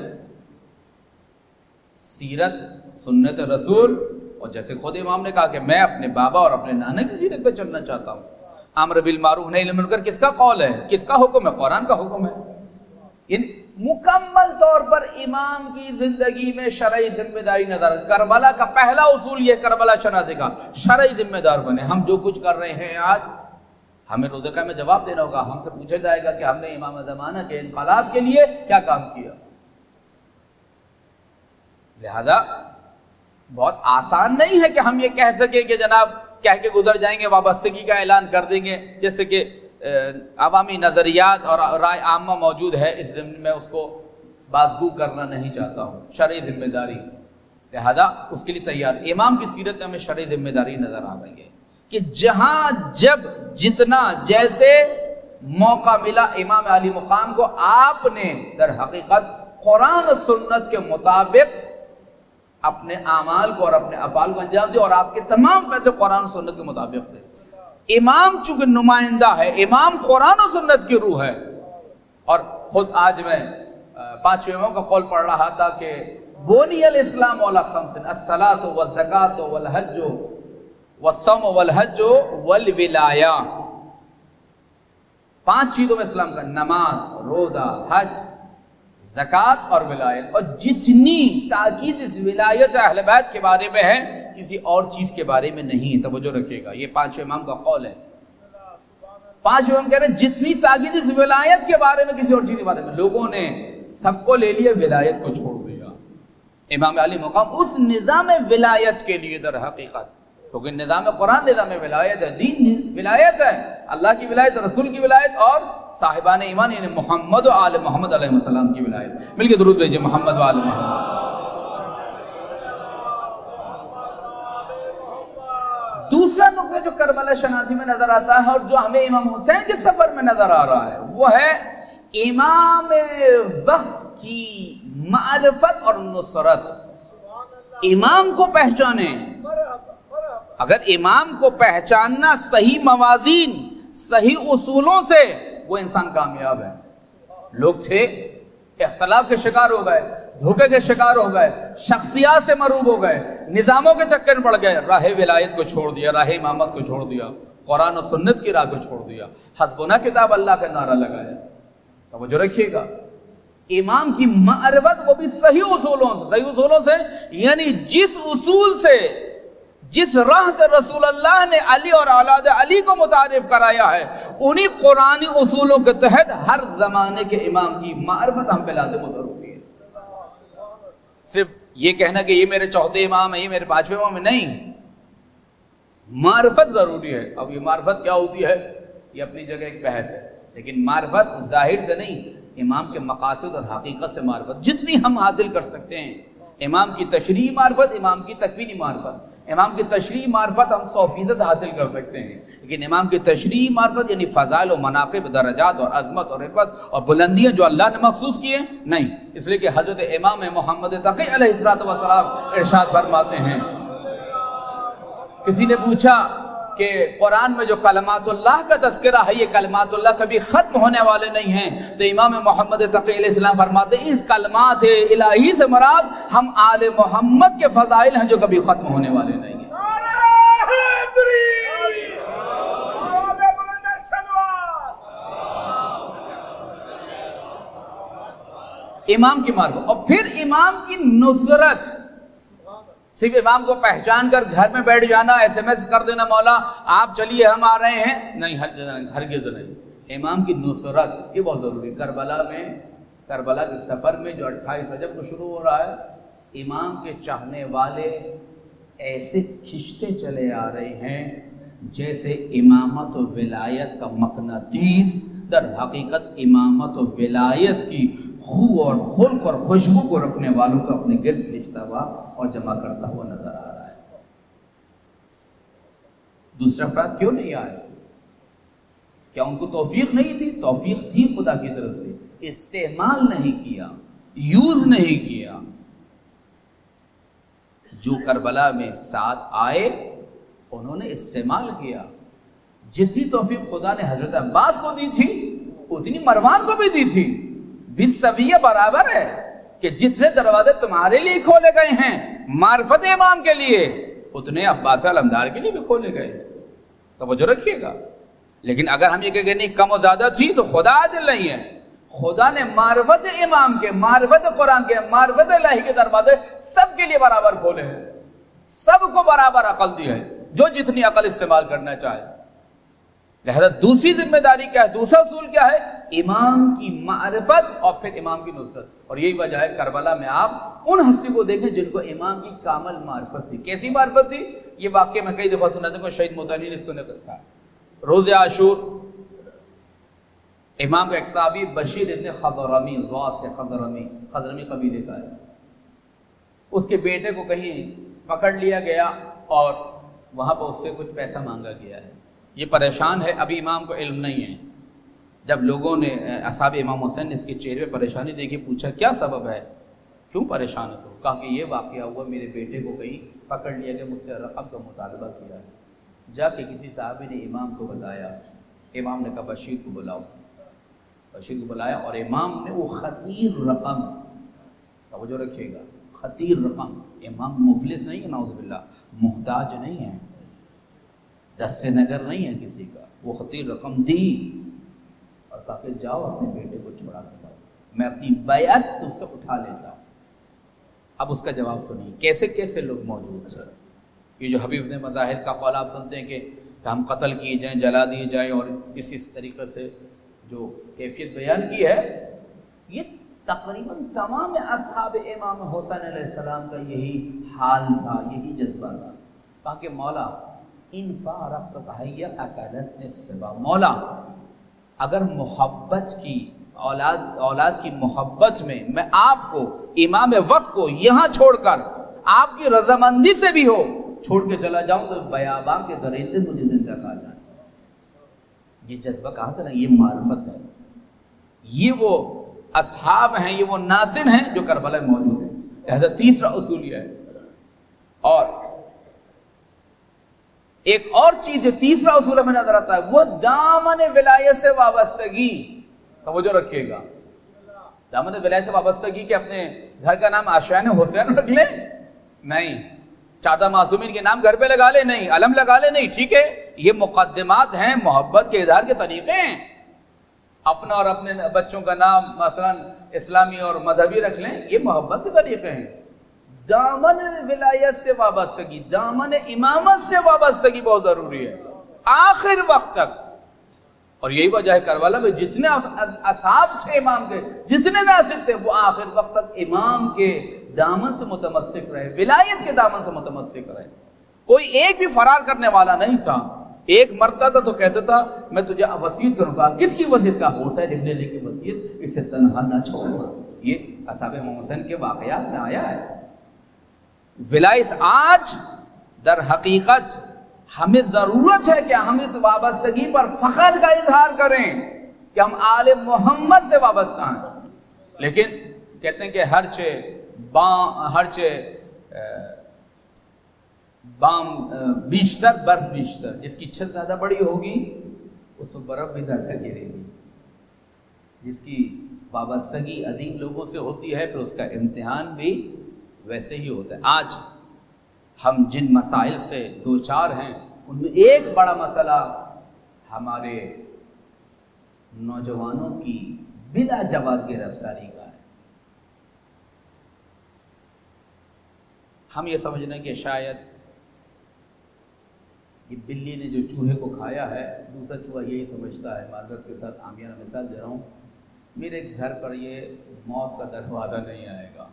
A: سیرت سنت رسول، اور جیسے خود امام نے کہا کہ میں اپنے بابا اور اپنے نانا کی سیرت پہ چلنا چاہتا ہوں۔ امر بالمعروف نہی عن المنکر کس کا قول ہے، کس کا حکم ہے؟ قرآن کا حکم ہے۔ یعنی مکمل طور پر امام کی زندگی میں شرعی ذمہ داری نظر آتی۔ کربلا کا پہلا اصول یہ کربلا شناسی کا، شرعی ذمہ دار بنے۔ ہم جو کچھ کر رہے ہیں آج، ہمیں روز قیامت میں جواب دینا ہوگا، ہم سے پوچھا جائے گا کہ ہم نے امام زمانہ کے انقلاب کے لیے کیا کام کیا۔ لہذا بہت آسان نہیں ہے کہ ہم یہ کہہ سکیں کہ جناب کہہ کے گزر جائیں گے، وابستگی کا اعلان کر دیں گے، جیسے کہ عوامی نظریات اور رائے عامہ موجود ہے، اس ضمن میں اس کو بازگو کرنا نہیں چاہتا ہوں۔ شرعی ذمہ داری، لہذا اس کے لیے تیار۔ امام کی سیرت میں ہمیں شرعی ذمہ داری نظر آ رہی ہے کہ جہاں جب جتنا جیسے موقع ملا امام علی مقام کو، آپ نے در حقیقت قرآن و سنت کے مطابق اپنے اعمال کو اور اپنے افعال کو انجام دیا، اور آپ کے تمام فیصلے قرآن و سنت کے مطابق تھے۔ امام چونکہ نمائندہ ہے، امام قرآن و سنت کی روح ہے۔ اور خود آج میں پانچویں امام کا قول پڑھ رہا تھا کہ بنی الاسلام علی خمس، الصلاۃ والزکاۃ والحج والصوم والحج والولایہ۔ پانچ چیزوں میں اسلام کا، نماز، روزہ، حج، زکوٰۃ اور ولایت۔ اور جتنی تاکید اس ولایت اہل بیت کے بارے میں ہے کسی اور چیز کے بارے میں نہیں، توجہ رکھیے گا، یہ پانچویں امام کا قول ہے۔ پانچویں امام کہہ رہے ہیں جتنی تاکید اس ولایت کے بارے میں کسی اور چیز کے بارے میں، لوگوں نے سب کو لے لیا، ولایت کو چھوڑ دیا۔ امام علی مقام اس نظام ولایت کے لیے در حقیقت، کیونکہ نظام قرآن نظام ولایت ہے، دین ولایت ہے، اللہ کی ولایت، رسول کی ولایت، اور صاحبان ایمان یعنی محمد و آل محمد علیہ السلام کی ولایت۔ مل کے درود بھیجئے محمد و آل محمد۔ دوسرا نقطہ جو کربلا شناسی میں نظر آتا ہے اور جو ہمیں امام حسین کے سفر میں نظر آ رہا ہے، وہ ہے امام وقت کی معرفت اور نصرت۔ امام کو پہچانے، اگر امام کو پہچاننا، صحیح موازین، صحیح اصولوں سے وہ انسان کامیاب ہے. لوگ تھے اختلاف کے شکار ہو گئے, دھوکے کے شکار ہو گئے, شخصیات سے مروب ہو گئے, نظاموں کے چکر میں پڑ گئے, راہ ولایت کو چھوڑ دیا, راہ امامت کو چھوڑ دیا, قرآن و سنت کی راہ کو چھوڑ دیا, حسبنا کتاب اللہ کا نعرہ لگایا. توجہ رکھیے گا, امام کی معرفت وہ بھی صحیح اصولوں سے. صحیح اصولوں سے یعنی جس اصول سے, جس راہ سے رسول اللہ نے علی اور اولاد علی کو متعارف کرایا ہے, انہی قرآنی اصولوں کے تحت ہر زمانے کے امام کی معرفت ہم پہ لازم و ضروری ہے. صرف یہ کہنا کہ یہ میرے چوتھے امام ہے, یہ میرے پانچویں امام ہے, نہیں, معرفت ضروری ہے. اب یہ معرفت کیا ہوتی ہے یہ اپنی جگہ ایک بحث ہے, لیکن معرفت ظاہر سے نہیں, امام کے مقاصد اور حقیقت سے معرفت جتنی ہم حاصل کر سکتے ہیں. امام کی تشریعی معرفت, امام کی تکوینی معرفت. امام کی تشریعی معرفت ہم سو فیصد حاصل کر سکتے ہیں, لیکن امام کی تشریعی معرفت یعنی فضائل و مناقب, درجات اور عظمت اور رفعت اور بلندیاں جو اللہ نے مخصوص کی ہیں, نہیں. اس لیے کہ حضرت امام محمد تقی علیہ الصلوۃ والسلام ارشاد فرماتے ہیں, کسی نے پوچھا کہ قرآن میں جو کلمات اللہ کا تذکرہ ہے یہ کلمات اللہ کبھی ختم ہونے والے نہیں ہیں, تو امام محمد تقی علیہ السلام فرماتے ہیں اس کلمات الہی سے مراد ہم آل محمد کے فضائل ہیں جو کبھی ختم ہونے والے نہیں ہیں. امام کی معرفت. اور پھر امام کی نصرت. صرف امام کو پہچان کر گھر میں بیٹھ جانا, ایس ایم ایس کر دینا مولا آپ چلیے ہم آ رہے ہیں, نہیں, ہرگز نہیں. امام کی نصرت یہ بہت ضروری ہے. کربلا میں, کربلا کے سفر میں جو اٹھائیس رجب کو شروع ہو رہا ہے, امام کے چاہنے والے ایسے کھنچتے چلے آ رہے ہیں جیسے امامت و ولایت کا مقناطیس در حقیقت امامت و ولایت کی خو اور خلق اور خوشبو کو رکھنے والوں کو اپنے گرد کھینچتا ہوا اور جمع کرتا ہوا نظر آ رہا ہے. دوسرے افراد کیوں نہیں آئے؟ کیا ان کو توفیق نہیں تھی؟ توفیق تھی خدا کی طرف سے, استعمال نہیں کیا, یوز نہیں کیا. جو کربلا میں ساتھ آئے انہوں نے استعمال کیا. جتنی توفیق خدا نے حضرت عباس کو دی تھی اتنی مروان کو بھی دی تھی. بالسویہ برابر ہے کہ جتنے دروازے تمہارے لیے کھولے گئے ہیں معرفت امام کے لیے, اتنے عباس علمدار کے لیے بھی کھولے گئے ہیں. توجہ رکھیے گا. لیکن اگر ہم یہ کہیں کہ نہیں کم و زیادہ تھی تو خدا عادل نہیں ہے. خدا نے معرفت امام کے, معرفت قرآن کے, معرفت الہی کے دروازے سب کے لیے برابر کھولے ہیں. سب کو برابر عقل دی ہے, جو جتنی عقل استعمال کرنا چاہے. لہذا دوسری ذمہ داری کیا ہے, دوسرا اصول کیا ہے؟ امام کی معرفت اور پھر امام کی نصرت. اور یہی وجہ ہے کربلا میں آپ ان ہستی کو دیکھیں جن کو امام کی کامل معرفت تھی. کیسی معرفت تھی؟ یہ واقعہ میں کئی دفعہ سنا دوں, شہید متعلی نے اس کو نقل کیا. روز عاشور امام کا ایک صحابی بشیر ابن خضرمی, غاث سے خضرمی, خضرمی قبیلے کا ہے, اس کے بیٹے کو کہیں پکڑ لیا گیا اور وہاں پر اس سے کچھ پیسہ مانگا گیا ہے. یہ پریشان ہے, ابھی امام کو علم نہیں ہے. جب لوگوں نے اصحاب امام حسین نے اس کے چہرے پہ پریشانی دیکھی, پوچھا کیا سبب ہے, کیوں پریشان ہے؟ تو کہا کہ یہ واقعہ ہوا, میرے بیٹے کو کہیں پکڑ لیا گیا, مجھ سے رقم کا مطالبہ کیا ہے. جا کے کسی صحابی نے امام کو بتایا. امام نے کہا بشیر کو بلاؤ. بشیر کو بلایا اور امام نے وہ خطیر رقم, توجہ رکھیے گا, خطیر رقم, امام مفلس نہیں ہے نعوذ باللہ, محتاج نہیں ہے, دس سے نگر نہیں ہے کسی کا, وہ خطیر رقم دی اور کہا کہ جاؤ اپنے بیٹے کو چھوڑا کے لاؤ, میں اپنی بیعت تم سے اٹھا لیتا ہوں. اب اس کا جواب سنیے, کیسے کیسے لوگ موجود تھے. یہ جو حبیب نے مظاہر کا قول آپ سنتے ہیں کہ ہم قتل کیے جائیں, جلا دیے جائیں, اور اس اس طریقے سے جو کیفیت بیان کی ہے, یہ تقریباً تمام اصحاب امام حسین علیہ السلام کا یہی حال تھا, یہی جذبہ تھا. کہا کہ مولا ان فارقت تحیہ اکلت السبا, مولا اگر محبت کی اولاد اولاد کی محبت میں میں آپ کو امام وقت کو یہاں چھوڑ کر آپ کی رضامندی سے بھی ہو چھوڑ کے چلا جاؤں تو بیاباں کے درندے مجھے زندہ کھا جائیں. یہ جذبہ کہا تھا نا, یہ معرفت ہے, یہ وہ اصحاب ہیں, یہ وہ ناصر ہیں جو کربلا میں موجود ہیں. لہذا تیسرا اصول یہ ہے. اور ایک اور چیز جو تیسرا اصول ہمیں نظر آتا ہے وہ دامن ولایت سے وابستگی. توجہ رکھیے گا, دامن ولایت سے وابستگی کہ اپنے گھر کا نام آشیان حسین رکھ لے نہیں, چاٹا معصومین کے نام گھر پہ لگا لے نہیں, علم لگا لے نہیں. ٹھیک ہے, یہ مقدمات ہیں, محبت کے اظہار کے طریقے ہیں. اپنا اور اپنے بچوں کا نام مثلا اسلامی اور مذہبی رکھ لیں, یہ محبت کے طریقے ہیں. دامن ولایت سے وابستگی, دامن امامت سے وابستگی بہت ضروری ہے آخر وقت تک. اور یہی وجہ ہے کربلا میں جتنے اصحاب تھے امام کے, جتنے ناصر تھے, وہ آخر وقت تک امام کے دامن سے متمسک رہے, ولایت کے دامن سے متمسک رہے. کوئی ایک بھی فرار کرنے والا نہیں تھا. ایک مرتا تھا تو کہتا تھا میں تجھے وصیت کروں گا. کس کی وصیت کا؟ حسین ابن علی کی وصیت, اسے تنہا نہ چھوڑنا. یہ اصحاب امام حسین کے واقعات میں آیا ہے. ولایت آج در حقیقت ہمیں ضرورت ہے کہ ہم اس وابستگی پر فخر کا اظہار کریں کہ ہم آل محمد سے وابستہ ہیں. لیکن کہتے ہیں کہ ہر چے بام ہر چے بام بیشتر برف بیشتر, جس کی چھت زیادہ بڑی ہوگی اس میں برف بھی زیادہ گرے گی. جس کی وابستگی عظیم لوگوں سے ہوتی ہے پھر اس کا امتحان بھی ویسے ہی ہوتا ہے. آج ہم جن مسائل سے دو چار ہیں ان میں ایک بڑا مسئلہ ہمارے نوجوانوں کی بلا جواز گرفتاری کا ہے. ہم یہ سمجھنا کہ شاید یہ بلی نے جو چوہے کو کھایا ہے, دوسرا چوہا یہی سمجھتا ہے, معذرت کے ساتھ عامیانہ مثال دے رہا ہوں, میرے گھر پر یہ موت کا دروازہ نہیں آئے گا.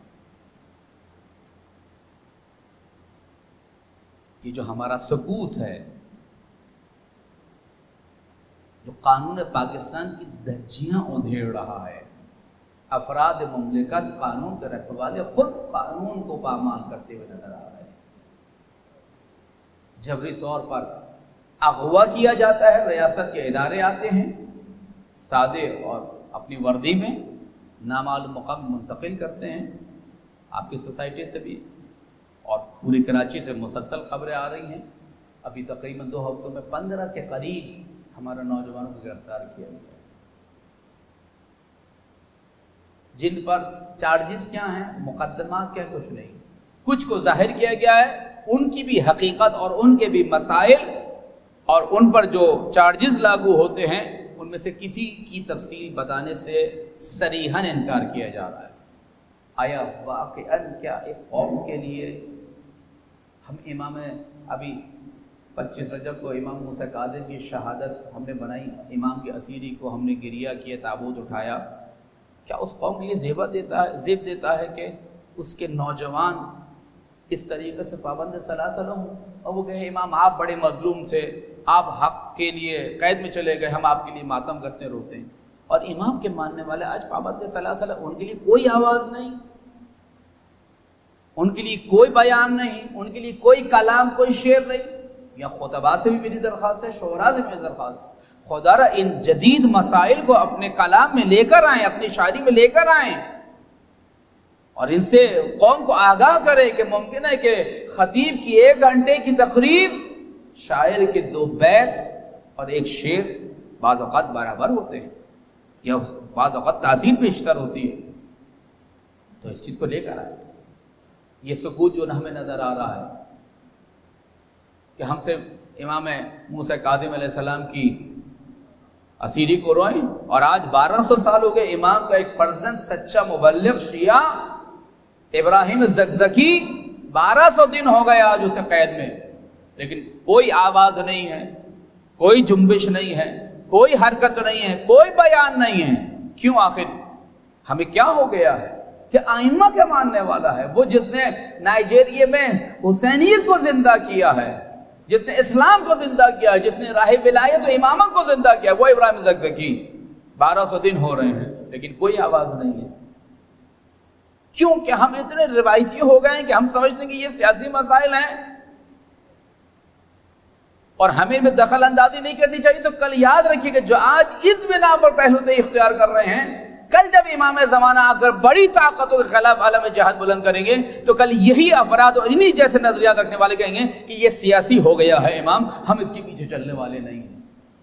A: یہ جو ہمارا سکوت ہے, جو قانون پاکستان کی دھجیاں اندھیڑ رہا ہے, افراد مملکت قانون کے رکھوالے خود قانون کو پامال کرتے ہوئے نظر آ رہے ہیں. جبری طور پر اغوا کیا جاتا ہے, ریاست کے ادارے آتے ہیں سادے اور اپنی وردی میں نامعلوم مقام منتقل کرتے ہیں. آپ کی سوسائٹی سے بھی اور پوری کراچی سے مسلسل خبریں آ رہی ہیں. ابھی تقریباً دو ہفتوں میں پندرہ کے قریب ہمارے نوجوانوں کو گرفتار کیا گیا, جن پر چارجز کیا ہیں, مقدمات کیا, کچھ نہیں. کچھ کو ظاہر کیا گیا ہے, ان کی بھی حقیقت اور ان کے بھی مسائل اور ان پر جو چارجز لاگو ہوتے ہیں ان میں سے کسی کی تفصیل بتانے سے صریحاً انکار کیا جا رہا ہے. آیا واقعاً کیا ایک قوم کے لیے ہم امام, ابھی پچیس رجب کو امام موسیٰ کاظم کی شہادت ہم نے بنائی, امام کی اسیری کو ہم نے گریہ کیا, تابوت اٹھایا, کیا اس قوم کے لیے زیبا دیتا ہے زیب دیتا ہے کہ اس کے نوجوان اس طریقے سے پابند سلاسل ہوں اور وہ کہے امام آپ بڑے مظلوم تھے, آپ حق کے لیے قید میں چلے گئے, ہم آپ کے لیے ماتم کرتے روتے ہیں. اور امام کے ماننے والے آج پابند سلاسل, ان کے لیے کوئی آواز نہیں, ان کے لیے کوئی بیان نہیں, ان کے لیے کوئی کلام, کوئی شعر نہیں. یا خطباء سے بھی میری درخواست ہے, شعراء سے بھی میری درخواست ہے, خدا را ان جدید مسائل کو اپنے کلام میں لے کر آئیں, اپنی شاعری میں لے کر آئیں اور ان سے قوم کو آگاہ کریں کہ ممکن ہے کہ خطیب کی ایک گھنٹے کی تقریر شاعر کے دو بیت اور ایک شعر بعض اوقات برابر ہوتے ہیں یا بعض اوقات تاثیر بیشتر ہوتی ہے. تو اس چیز کو لے کر آئے. یہ سکوت جو ہمیں نظر آ رہا ہے کہ ہم سے امام موسیٰ کاظم علیہ السلام کی اسیری کو روئیں, اور آج بارہ سو سال ہو گئے امام کا ایک فرزند سچا مبلغ شیعہ ابراہیم زکزکی, بارہ سو دن ہو گئے آج اسے قید میں, لیکن کوئی آواز نہیں ہے, کوئی جنبش نہیں ہے, کوئی حرکت نہیں ہے, کوئی بیان نہیں ہے. کیوں؟ آخر ہمیں کیا ہو گیا ہے کہ ائمہ کے ماننے والا ہے, وہ جس نے نائجیریا میں حسینیت کو زندہ کیا ہے, جس نے اسلام کو زندہ کیا ہے, جس نے راہ ولایت و امامت کو زندہ کیا ہے, وہ ابراہیم زکزکی. بارہ سو دن ہو رہے ہیں لیکن کوئی آواز نہیں ہے. کیوں کہ ہم اتنے روایتی ہو گئے ہیں کہ ہم سمجھتے ہیں کہ یہ سیاسی مسائل ہیں اور ہمیں میں دخل اندازی نہیں کرنی چاہیے. تو کل یاد رکھیے کہ جو آج اس بنا پر پہلو تے اختیار کر رہے ہیں, کل جب امام زمانہ آ کر بڑی طاقتوں کے خلاف عالم جہاد بلند کریں گے تو کل یہی افراد اور انہی جیسے نظریات رکھنے والے کہیں گے کہ یہ سیاسی ہو گیا ہے امام، ہم اس کے پیچھے چلنے والے نہیں ہیں۔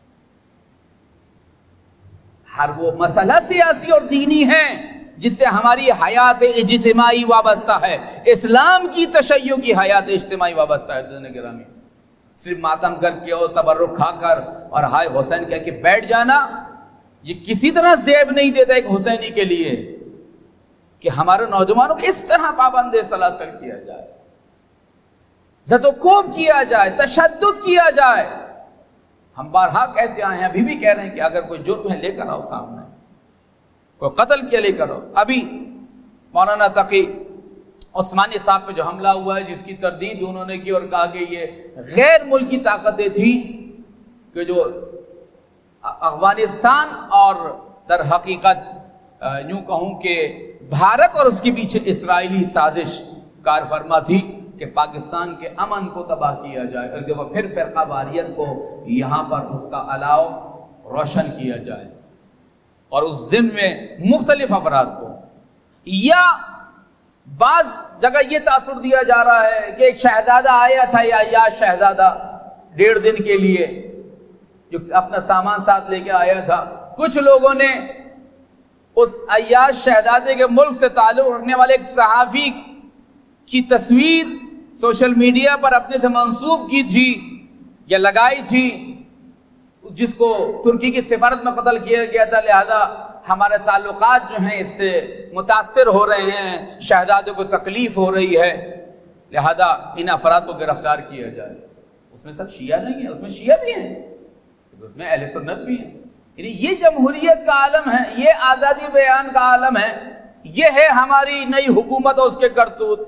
A: ہر وہ مسئلہ سیاسی اور دینی ہے جس سے ہماری حیات اجتماعی وابستہ ہے، اسلام کی تشیع کی حیات اجتماعی وابستہ ہے۔ عزیزان گرامی، صرف ماتم کر کے اور تبرک کھا کر اور ہائے حسین کہہ کے بیٹھ جانا، یہ کسی طرح زیب نہیں دیتا ایک حسینی کے لیے کہ ہمارے نوجوانوں کو اس طرح پابند سلاسل کیا جائے، زد و کوب کیا جائے، تشدد کیا جائے۔ ہم بارہا کہتے آئے ہیں، ابھی بھی کہہ رہے ہیں کہ اگر کوئی جرم ہے لے کر آؤ سامنے، کوئی قتل کیا لے کر آؤ۔ ابھی مولانا تقی عثمانی صاحب پہ جو حملہ ہوا ہے جس کی تردید انہوں نے کی اور کہا کہ یہ غیر ملکی طاقتیں تھیں کہ جو افغانستان اور در حقیقت یوں کہوں کہ بھارت اور اس کے پیچھے اسرائیلی سازش کار فرما تھی کہ پاکستان کے امن کو تباہ کیا جائے اور پھر فرقہ واریت کو یہاں پر اس کا الاؤ روشن کیا جائے اور اس ضمن میں مختلف افراد کو، یا بعض جگہ یہ تاثر دیا جا رہا ہے کہ ایک شہزادہ آیا تھا یا عیاش شہزادہ ڈیڑھ دن کے لیے جو اپنا سامان ساتھ لے کے آیا تھا، کچھ لوگوں نے اس عیاش شہزادے کے ملک سے تعلق رکھنے والے ایک صحافی کی تصویر سوشل میڈیا پر اپنے سے منسوب کی تھی یا لگائی تھی، جس کو ترکی کی سفارت میں قتل کیا گیا تھا، لہذا ہمارے تعلقات جو ہیں اس سے متاثر ہو رہے ہیں، شہزادے کو تکلیف ہو رہی ہے، لہذا ان افراد کو گرفتار کیا جائے۔ اس میں سب شیعہ نہیں ہیں، اس میں شیعہ بھی ہیں، اس میں اہل سنت بھی ہیں۔ یعنی یہ جمہوریت کا عالم ہے، یہ آزادی بیان کا عالم ہے، یہ ہے ہماری نئی حکومت اور اس کے کرتوت۔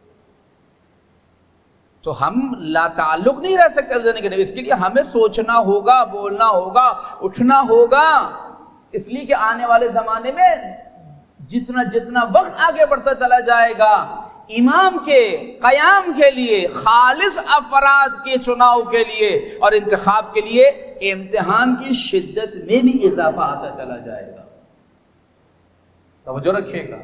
A: تو ہم لا تعلق نہیں رہ سکتے اس کے لیے ہمیں سوچنا ہوگا، بولنا ہوگا، اٹھنا ہوگا، اس لیے کہ آنے والے زمانے میں جتنا جتنا وقت آگے بڑھتا چلا جائے گا، امام کے قیام کے لیے، خالص افراد کے چناؤ کے لیے اور انتخاب کے لیے امتحان کی شدت میں بھی اضافہ آتا چلا جائے گا۔ توجہ رکھیے گا،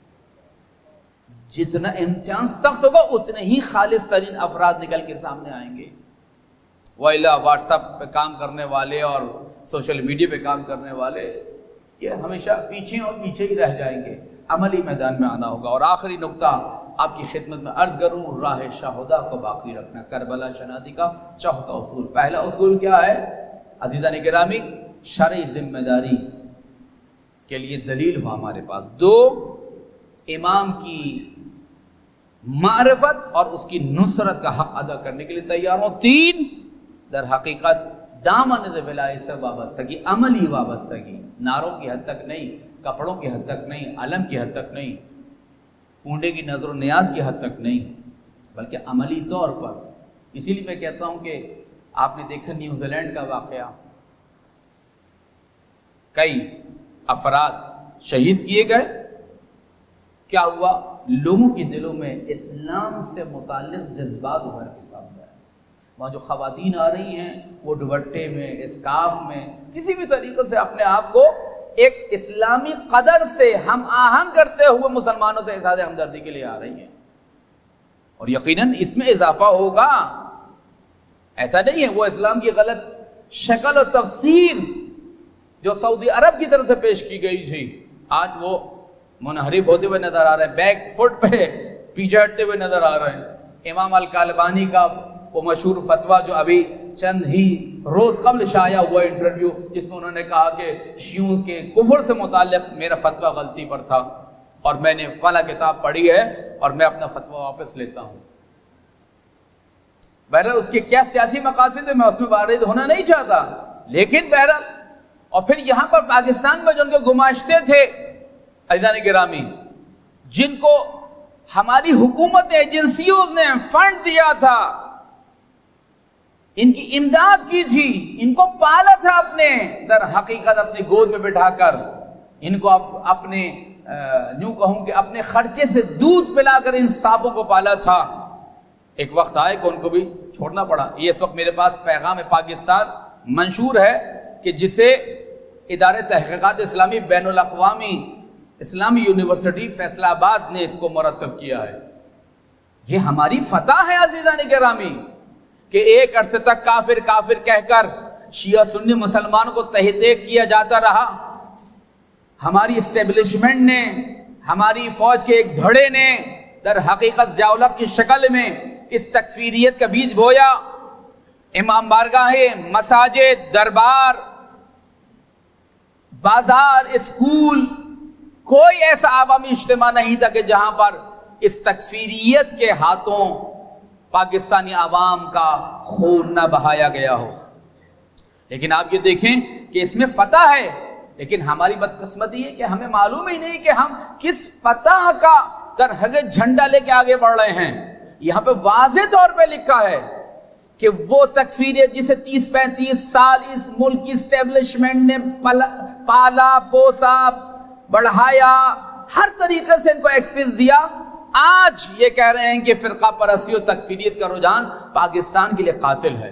A: جتنا امتحان سخت ہوگا اتنے ہی خالص ترین افراد نکل کے سامنے آئیں گے۔ وائلا واٹس ایپ پہ کام کرنے والے اور سوشل میڈیا پہ کام کرنے والے یہ ہمیشہ پیچھے اور پیچھے ہی رہ جائیں گے، عملی میدان میں آنا ہوگا۔ اور آخری نقطہ آپ کی خدمت میں عرض کروں، راہ شہداء کو باقی رکھنا، کربلا شنادی کا چوتھا اصول۔ پہلا اصول کیا ہے عزیزان گرامی؟ شرعی ذمہ داری کے لیے دلیل ہو ہمارے پاس۔ دو، امام کی معرفت اور اس کی نصرت کا حق ادا کرنے کے لیے تیار ہوں۔ تین، در حقیقت دامن ولایت سے وابستگی، عملی وابستگی، نعروں کی حد تک نہیں، کپڑوں کی حد تک نہیں، علم کی حد تک نہیں، کنڈے کی نظر و نیاز کی حد تک نہیں، بلکہ عملی طور پر۔ اسی لیے میں کہتا ہوں کہ آپ نے دیکھا نیوزی لینڈ کا واقعہ، کئی افراد شہید کیے گئے، کیا ہوا؟ لوگوں کے دلوں میں اسلام سے متعلق جذبات ابھر کے سامنے آئے۔ وہاں جو خواتین آ رہی ہیں وہ دوپٹے میں، اسکارف میں، کسی بھی طریقے سے اپنے آپ کو ایک اسلامی قدر سے ہم آہنگ کرتے ہوئے مسلمانوں سے اظہار ہمدردی کے لیے آ رہی ہیں، اور یقیناً اس میں اضافہ ہوگا۔ ایسا نہیں ہے وہ اسلام کی غلط شکل و تفسیر جو سعودی عرب کی طرف سے پیش کی گئی تھی، آج وہ منحرف ہوتے ہوئے نظر آ رہے ہیں، بیک فٹ پہ پیچھے ہٹتے ہوئے نظر آ رہے ہیں۔ امام الکالبانی کا وہ مشہور فتویٰ جو ابھی چند ہی روز قبل شائع ہوا انٹرویو، جس میں انہوں نے کہا کہ شیعوں کے کفر سے متعلق میرا فتویٰ غلطی پر تھا اور میں نے فلاں کتاب پڑھی ہے اور میں اپنا فتویٰ واپس لیتا ہوں۔ بہرحال اس کے کیا سیاسی مقاصد ہے میں اس میں وارد ہونا نہیں چاہتا، لیکن بہرحال اور پھر یہاں پر پاکستان میں جو ان کے گماشتے تھے عزیزان گرامی، جن کو ہماری حکومت ایجنسیوں نے فنڈ دیا تھا، ان کی امداد کی تھی، ان کو پالا تھا اپنے در حقیقت اپنی گود میں بٹھا کر، ان کو اپنے یوں کہوں کہ اپنے خرچے سے دودھ پلا کر ان سانپوں کو پالا تھا، ایک وقت آئے کہ ان کو بھی چھوڑنا پڑا۔ یہ اس وقت میرے پاس پیغام پاکستان منشور ہے کہ جسے ادارے تحقیقات اسلامی بین الاقوامی اسلامی یونیورسٹی فیصل آباد نے اس کو مرتب کیا ہے. یہ ہماری فتح ہے عزیزان گرامی کہ ایک عرصے تک کافر کافر کہہ کر شیعہ سنی مسلمانوں کو تحقیق کیا جاتا رہا. ہماری اسٹیبلشمنٹ نے، ہماری فوج کے ایک دھڑے نے در حقیقت ضیاء الحق کی شکل میں اس تکفیریت کا بیج بویا. امام بارگاہیں، مساجد، دربار، بازار، اسکول، کوئی ایسا عوامی اجتماع نہیں تھا کہ جہاں پر اس تکفیریت کے ہاتھوں پاکستانی عوام کا خون نہ بہایا گیا ہو. لیکن آپ یہ دیکھیں کہ اس میں فتح ہے، لیکن ہماری بدقسمتی ہے کہ ہمیں معلوم ہی نہیں کہ ہم کس فتح کا در حقیقت جھنڈا لے کے آگے بڑھ رہے ہیں. یہاں پہ واضح طور پہ لکھا ہے کہ وہ تکفیریت جسے تیس پینتیس سال اس ملک کی اسٹیبلشمنٹ نے پالا پوسا بڑھایا، ہر طریقے سے ان کو ایکسس دیا، آج یہ کہہ رہے ہیں کہ فرقہ پرستی و تکفیریت کا رجحان پاکستان کے لیے قاتل ہے.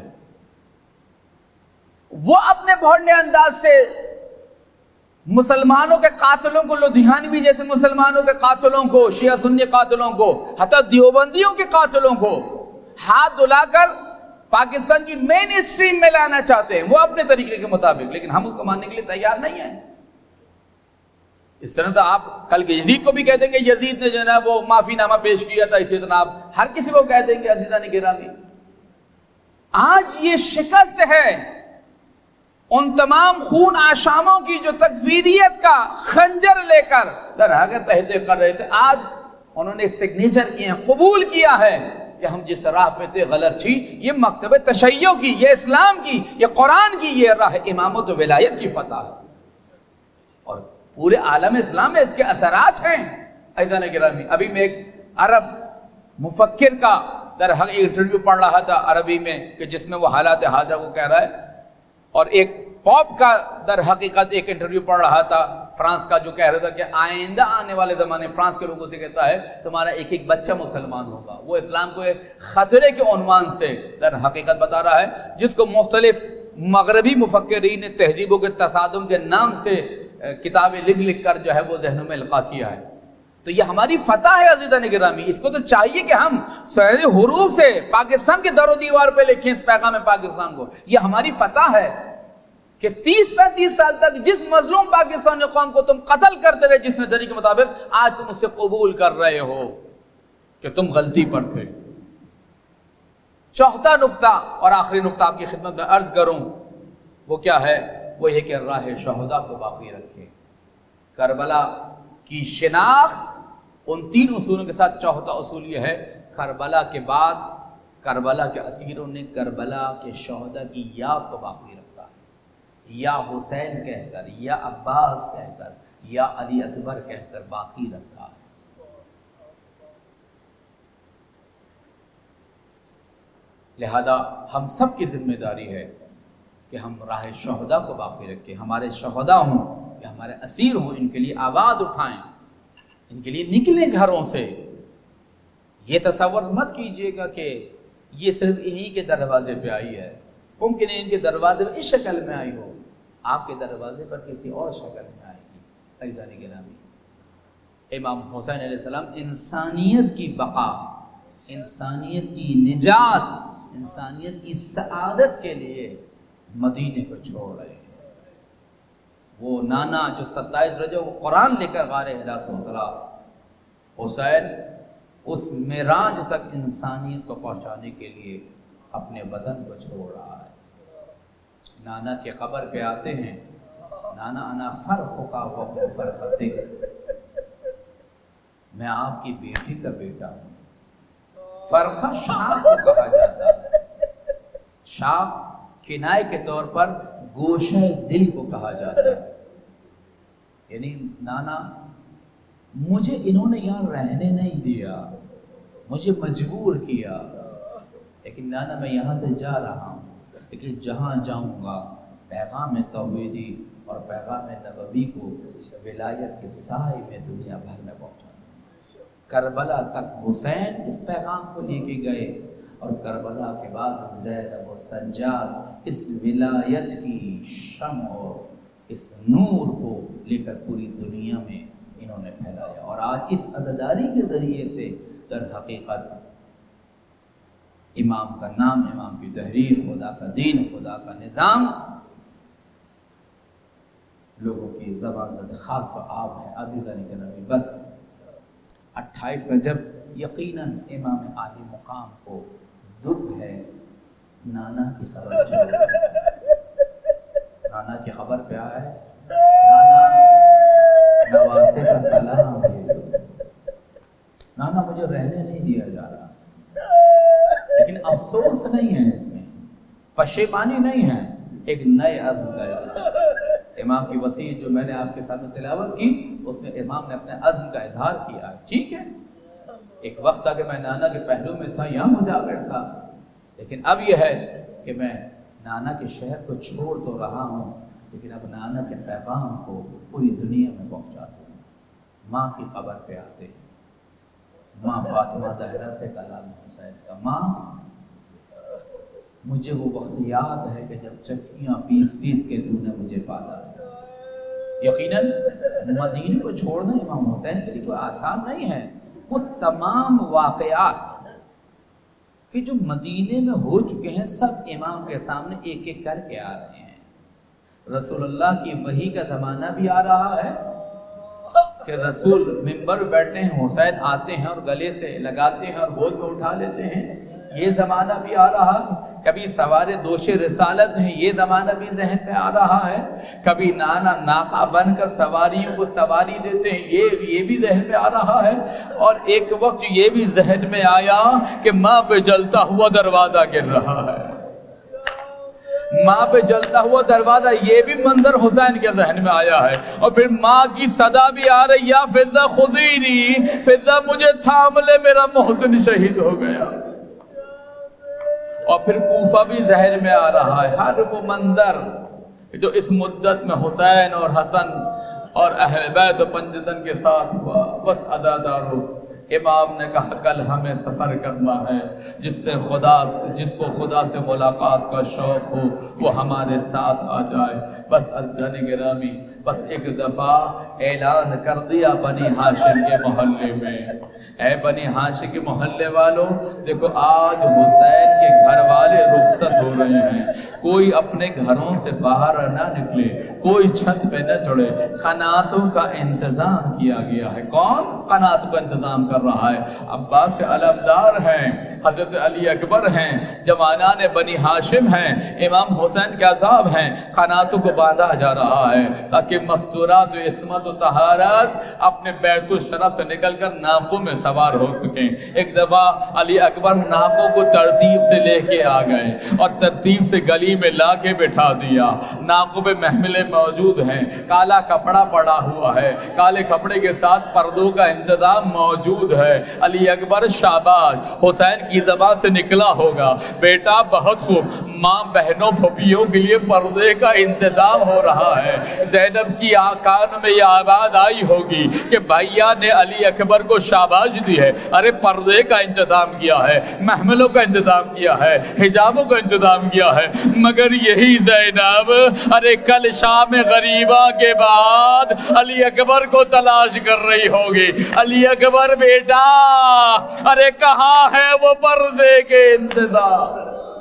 A: وہ اپنے بھونڈے انداز سے مسلمانوں کے قاتلوں کو، لدھیانوی جیسے مسلمانوں کے قاتلوں کو، شیعہ سنی قاتلوں کو، حتی دیوبندیوں کے قاتلوں کو ہاتھ دھلا کر پاکستان کی مین اسٹریم میں لانا چاہتے ہیں، وہ اپنے طریقے کے مطابق، لیکن ہم اس کو ماننے کے لیے تیار نہیں ہیں. اس طرح تو آپ کل کے یزید کو بھی کہہ دیں گے یزید نے جو ہے نا وہ معافی نامہ پیش کیا تھا، اسی طرح آپ ہر کسی کو کہہ دیں گے. عزیزان گرامی، آج یہ شکست ہے ان تمام خون آشاموں کی جو تکفیریت کا خنجر لے کر در حقیقت تحقیق کر رہے تھے. آج انہوں نے سگنیچر کیے ہیں، قبول کیا ہے کہ ہم جس راہ پہ تھے غلط تھی. یہ مکتب تشیع کی، یہ اسلام کی، یہ قرآن کی یہ راہ امامت و ولایت کی فتح ہے، اور پورے عالم اسلام میں اس کے اثرات ہیں. عزیزان گرامی، ابھی میں ایک عرب مفکر کا در حقیقت انٹرویو پڑھ رہا تھا عربی میں کہ جس میں وہ حالات حاضرہ کو کہہ رہا ہے، اور ایک پاپ کا در حقیقت ایک انٹرویو پڑھ رہا تھا فرانس کا، جو کہہ رہا تھا کہ آئندہ آنے والے زمانے فرانس کے لوگوں سے کہتا ہے تمہارا ایک ایک بچہ مسلمان ہوگا. وہ اسلام کو ایک خطرے کے عنوان سے در حقیقت بتا رہا ہے، جس کو مختلف مغربی مفکرین نے تہذیبوں کے تصادم کے نام سے کتابیں لکھ لکھ کر جو ہے وہ ذہنوں میں القاء کیا ہے. تو یہ ہماری فتح ہے عزیزان گرامی. اس کو تو چاہیے کہ ہم سہری حروف سے پاکستان کے در و دیوار پہ لکھیں اس پیغام پاکستان کو. یہ ہماری فتح ہے کہ تیس پینتیس سال تک جس مظلوم پاکستانی قوم کو تم قتل کرتے رہے جس نظریے کے مطابق، آج تم اسے قبول کر رہے ہو کہ تم غلطی پر تھے. چوتھا نقطہ اور آخری نقطہ آپ کی خدمت میں عرض کروں، وہ کیا ہے؟ وہ یہ کہ راہ شہداء کو باقی رکھے. کربلا کی شناخت ان تین اصولوں کے ساتھ چوتھا اصول یہ ہے، کربلا کے بعد کربلا کے اسیروں نے کربلا کے شہداء کی یاد کو باقی رکھا ہے. یا حسین کہہ کر، یا عباس کہہ کر، یا علی اکبر کہہ کر باقی رکھا ہے. لہذا ہم سب کی ذمہ داری ہے کہ ہم راہ شہداء کو باقی رکھیں. ہمارے شہداء ہوں یا ہمارے اسیر ہوں، ان کے لیے آواز اٹھائیں، ان کے لیے نکلیں گھروں سے. یہ تصور مت کیجئے گا کہ یہ صرف انہی کے دروازے پہ آئی ہے. ممکن ہے ان کے دروازے پر اس شکل میں آئی ہو، آپ کے دروازے پر کسی اور شکل میں آئے گی. عزیزان گرامی، امام حسین علیہ السلام انسانیت کی بقا، انسانیت کی نجات، انسانیت کی سعادت کے لیے مدینے کو چھوڑ رہے ہیں. وہ نانا جو ستائیس رجب وہ قرآن لے کر غار حرا سے اترا، حسین اس معراج تک انسانیت کو پہنچانے کے لیے اپنے وطن کو چھوڑ رہا ہے. نانا کے قبر پہ آتے ہیں، نانا انا فرق کا وقت فرقتے، میں آپ کی بیٹی کا بیٹا ہوں. فرقہ شاخ کو کہا جاتا ہے، شاخ کنائے کے طور پر گوشہ دل کو کہا جاتا ہے. یعنی نانا مجھے انہوں نے یہاں رہنے نہیں دیا، مجھے مجبور کیا، لیکن نانا میں یہاں سے جا رہا ہوں، لیکن جہاں جاؤں گا پیغام توحیدی اور پیغام نبوی کو ولایت کے سائے میں دنیا بھر میں پہنچانا. کربلا تک حسین اس پیغام کو لے کے گئے، اور کربلا کے بعد زینب و سجاد اس ولایت کی شمع اور اس نور کو لے کر پوری دنیا میں انہوں نے پھیلایا، اور آج اس عزاداری کے ذریعے سے در حقیقت امام کا نام، امام کی تحریر، خدا کا دین، خدا کا نظام لوگوں کی زبان زد خاص و عام ہے۔ عزیزان گرامی، بس اٹھائیس رجب یقیناً امام عالی مقام کو دکھ ہے نانا کی خبر چلی۔ نانا کی خبر پہ آیا ہے، نانا نواسے کا سلام بھیجو، نانا مجھے رہنے نہیں دیا جا رہا، لیکن افسوس نہیں ہے، اس میں پشیمانی نہیں ہے، ایک نئے عزم کا اظہار۔ امام کی وصیت جو میں نے آپ کے سامنے تلاوت کی، اس میں امام نے اپنے عزم کا اظہار کیا۔ ٹھیک ہے، ایک وقت تھا کہ میں نانا کے پہلو میں تھا، یہاں مجاور تھا، لیکن اب یہ ہے کہ میں نانا کے شہر کو چھوڑ تو رہا ہوں، لیکن اب نانا کے پیغام کو پوری دنیا میں پہنچا دوں۔ ماں کی قبر پہ آتے ہیں، ماں فاطمہ زہرا سے کلام حسین کا، ماں مجھے وہ وقت یاد ہے کہ جب چکیاں پیس پیس کے تو نے مجھے پالا۔ یقیناً مدینے کو چھوڑنا امام حسین کے لیے کوئی آسان نہیں ہے۔ وہ تمام واقعات کہ جو مدینے میں ہو چکے ہیں سب امام کے سامنے ایک ایک کر کے آ رہے ہیں۔ رسول اللہ کی وحی کا زمانہ بھی آ رہا ہے کہ رسول ممبر پہ بیٹھتے ہیں، حسین آتے ہیں اور گلے سے لگاتے ہیں اور گود میں اٹھا لیتے ہیں، یہ زمانہ بھی آ رہا ہے۔ کبھی سوار دوش رسالت ہیں، یہ زمانہ بھی ذہن میں آ رہا ہے۔ کبھی نانا ناقہ بن کر سواریوں کو سواری دیتے ہیں، یہ یہ بھی ذہن میں آ رہا ہے۔ اور ایک وقت یہ بھی ذہن میں آیا کہ ماں پہ جلتا ہوا دروازہ گر رہا ہے، ماں پہ جلتا ہوا دروازہ، یہ بھی منظر حسین کے ذہن میں آیا ہے۔ اور پھر ماں کی صدا بھی آ رہی، یا فضہ خذینی، فضہ مجھے تھام لے، میرا محسن شہید ہو گیا۔ اور پھر کوفہ بھی ذہن میں آ رہا ہے۔ ہر وہ منظر جو اس مدت میں حسین اور حسن اور اہل بیت و پنجتن کے ساتھ ہوا، بس ادا دارو، امام نے کہا کل ہمیں سفر کرنا ہے، جس سے خدا جس کو خدا سے ملاقات کا شوق ہو وہ ہمارے ساتھ آ جائے۔ بس عزیزان گرامی، بس ایک دفعہ اعلان کر دیا بنی ہاشم کے محلے میں، اے بنی ہاشم کے محلے والوں، دیکھو آج حسین کے گھر والے رخصت ہو رہے ہیں، کوئی اپنے گھروں سے باہر نہ نکلے، کوئی چھت پہ نہ چڑھے، قناتوں کا انتظام کیا گیا ہے۔ کون قناتوں کا انتظام کر رہا ہے؟ عباس علمدار ہیں، حضرت علی اکبر ہیں، جوانان بنی ہاشم ہیں، امام حسین کے عذاب ہیں، قناتوں کو باندھا جا رہا ہے تاکہ مستورات و عصمت و طہارت اپنے بیت الشرف سے نکل کر ناقوں میں سوار ہو چکے۔ ایک دفعہ علی اکبر ناقوں کو ترتیب سے لے کے آ گئے اور ترتیب سے گلی میں لا کے بٹھا دیا۔ ناقوں پہ محملیں موجود ہیں، کالا کپڑا پڑا ہوا ہے، کالے کپڑے کے ساتھ پردوں کا انتظام موجود ہے۔ علی اکبر شاباش، حسین کی زبان سے نکلا ہوگا، بیٹا بہت خوب، ماں بہنوں پھوپھیوں کے لیے پردے کا انتظام ہو رہا ہے۔ زینب کی کان میں یہ آواز آئی ہوگی کہ بھائیا نے علی اکبر کو شاباش دی ہے، ارے پردے کا انتظام کیا ہے، محملوں کا انتظام کیا ہے، حجابوں کا انتظام کیا ہے۔ مگر یہی زینب ارے کل شام غریبہ کے بعد علی اکبر کو تلاش کر رہی ہوگی، علی اکبر بیٹا ارے کہاں ہے وہ پردے کے انتظام؟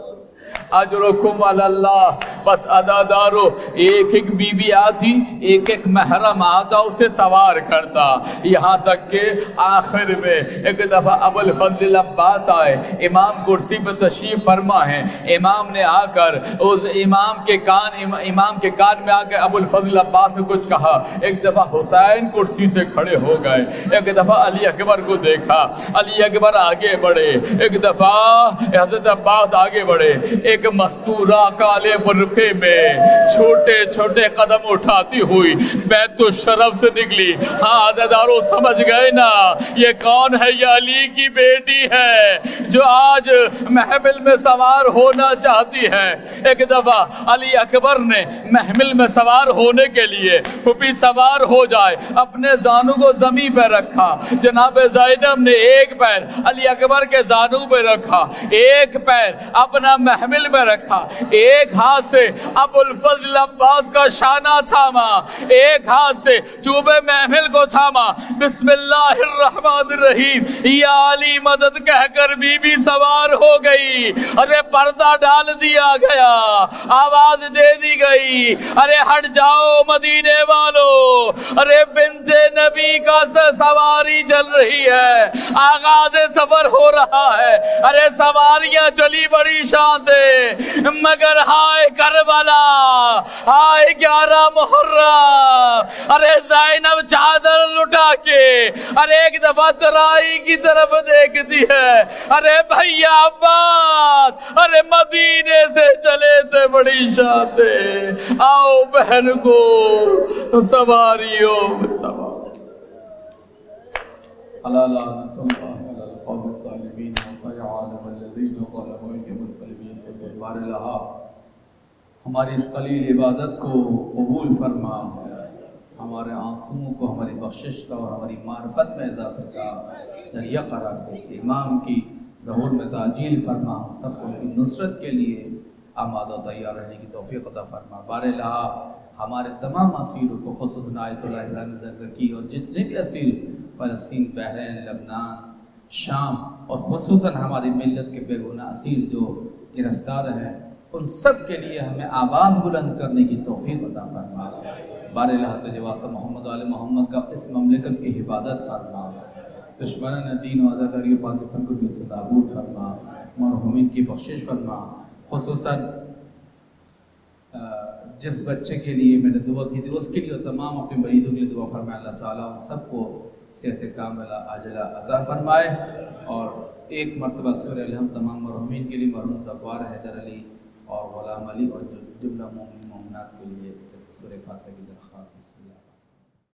A: اجرکم علی اللہ۔ بس عزادارو، ایک ایک بی بی آتی، ایک ایک محرم آتا، اسے سوار کرتا، یہاں تک کہ آخر میں ایک دفعہ ابو الفضل عباس آئے، امام کرسی پہ تشریف فرما ہے، امام نے آ کر اس امام کے کان امام کے کان میں آ کے ابو الفضل عباس نے کچھ کہا۔ ایک دفعہ حسین کرسی سے کھڑے ہو گئے، ایک دفعہ علی اکبر کو دیکھا، علی اکبر آگے بڑھے، ایک دفعہ حضرت عباس آگے بڑھے، ایک مستورہ کالے برقعے میں چھوٹے چھوٹے قدم اٹھاتی ہوئی بیت الشرف سے نکلی۔ ہاں عزادارو سمجھ گئے نا یہ کون ہے؟ یہ علی کی بیٹی ہے جو آج محمل میں سوار ہونا چاہتی ہے۔ ایک دفعہ علی اکبر نے محمل میں سوار ہونے کے لیے پھوپھی سوار ہو جائے، اپنے زانوں کو زمین پہ رکھا، جناب زینب نے ایک پیر علی اکبر کے زانوں پہ رکھا، ایک پیر اپنا محمل بغل میں رکھا، ایک ہاتھ سے ابو الفضل عباس کا شانہ تھاما، ایک ہاتھ سے چوب محمل کو تھاما، بسم اللہ الرحمن الرحیم یا علی مدد کہہ کر بی بی سوار ہو گئی۔ ارے پردہ ڈال دیا گیا، آواز دے دی گئی، ارے ہٹ جاؤ مدینے والو، ارے بنت نبی کا سواری چل رہی ہے، آغاز سفر ہو رہا ہے، ارے سواریاں چلی بڑی شان سے، مگر ہائے کربلا، ہائے گیارہ محرم، ارے زینب چادر لٹا کے ارے ایک دفعہ ترائی کی طرف دیکھتی ہے، ارے بھیا عباس ارے مدینے سے چلے تھے بڑی شان سے، آؤ بہن کو سواریوں میں سوار۔ اللہ لعنت اللہ علی القوم الظالمین وسيعلم الذین ظلموا أيهم الظالمین۔ بار الہا ہماری اس قلیل عبادت کو قبول فرما، ہمارے آنسوؤں کو ہماری بخشش کا اور ہماری معرفت میں اضافے کا ذریعہ قرار دے، امام کی ظہور میں تعجیل فرما، ہم سب کو ان کی نصرت کے لیے آمادہ و تیار رہنے کی توفیق عطا فرما۔ بار الہا ہمارے تمام اسیروں کو، خصوصاً آیت اللہ ابراہیم زرزکی اور جتنے بھی اسیر فلسطین، بحرین، لبنان، شام اور خصوصاً ہماری ملت کے بے گناہ اسیر جو گرفتار ہیں، ان سب کے لیے ہمیں آواز بلند کرنے کی توفیق عطا فرما۔ بار الہا تجھے واسطہ محمد و آل محمد کا اس مملکت کی حفاظت فرما، دشمنان دین و عزاداری پاکستان کو بھی نابود فرما، مرحومین کی بخشش فرما۔ خصوصاً جس بچے کے لیے میں نے دعا کی تھی اس کے لیے تمام اپنے مریضوں کے لیے دعا فرمائے، اللہ تعالیٰ ان سب کو صحت کاملہ عاجلہ عطا فرمائے، اور ایک مرتبہ سورہ الحمد تمام مرحومین کے لیے، مرحوم زوار حیدر علی اور غلام علی اور جملہ مومنین مومنات کے لیے سورہ فاتحہ کی درخواست۔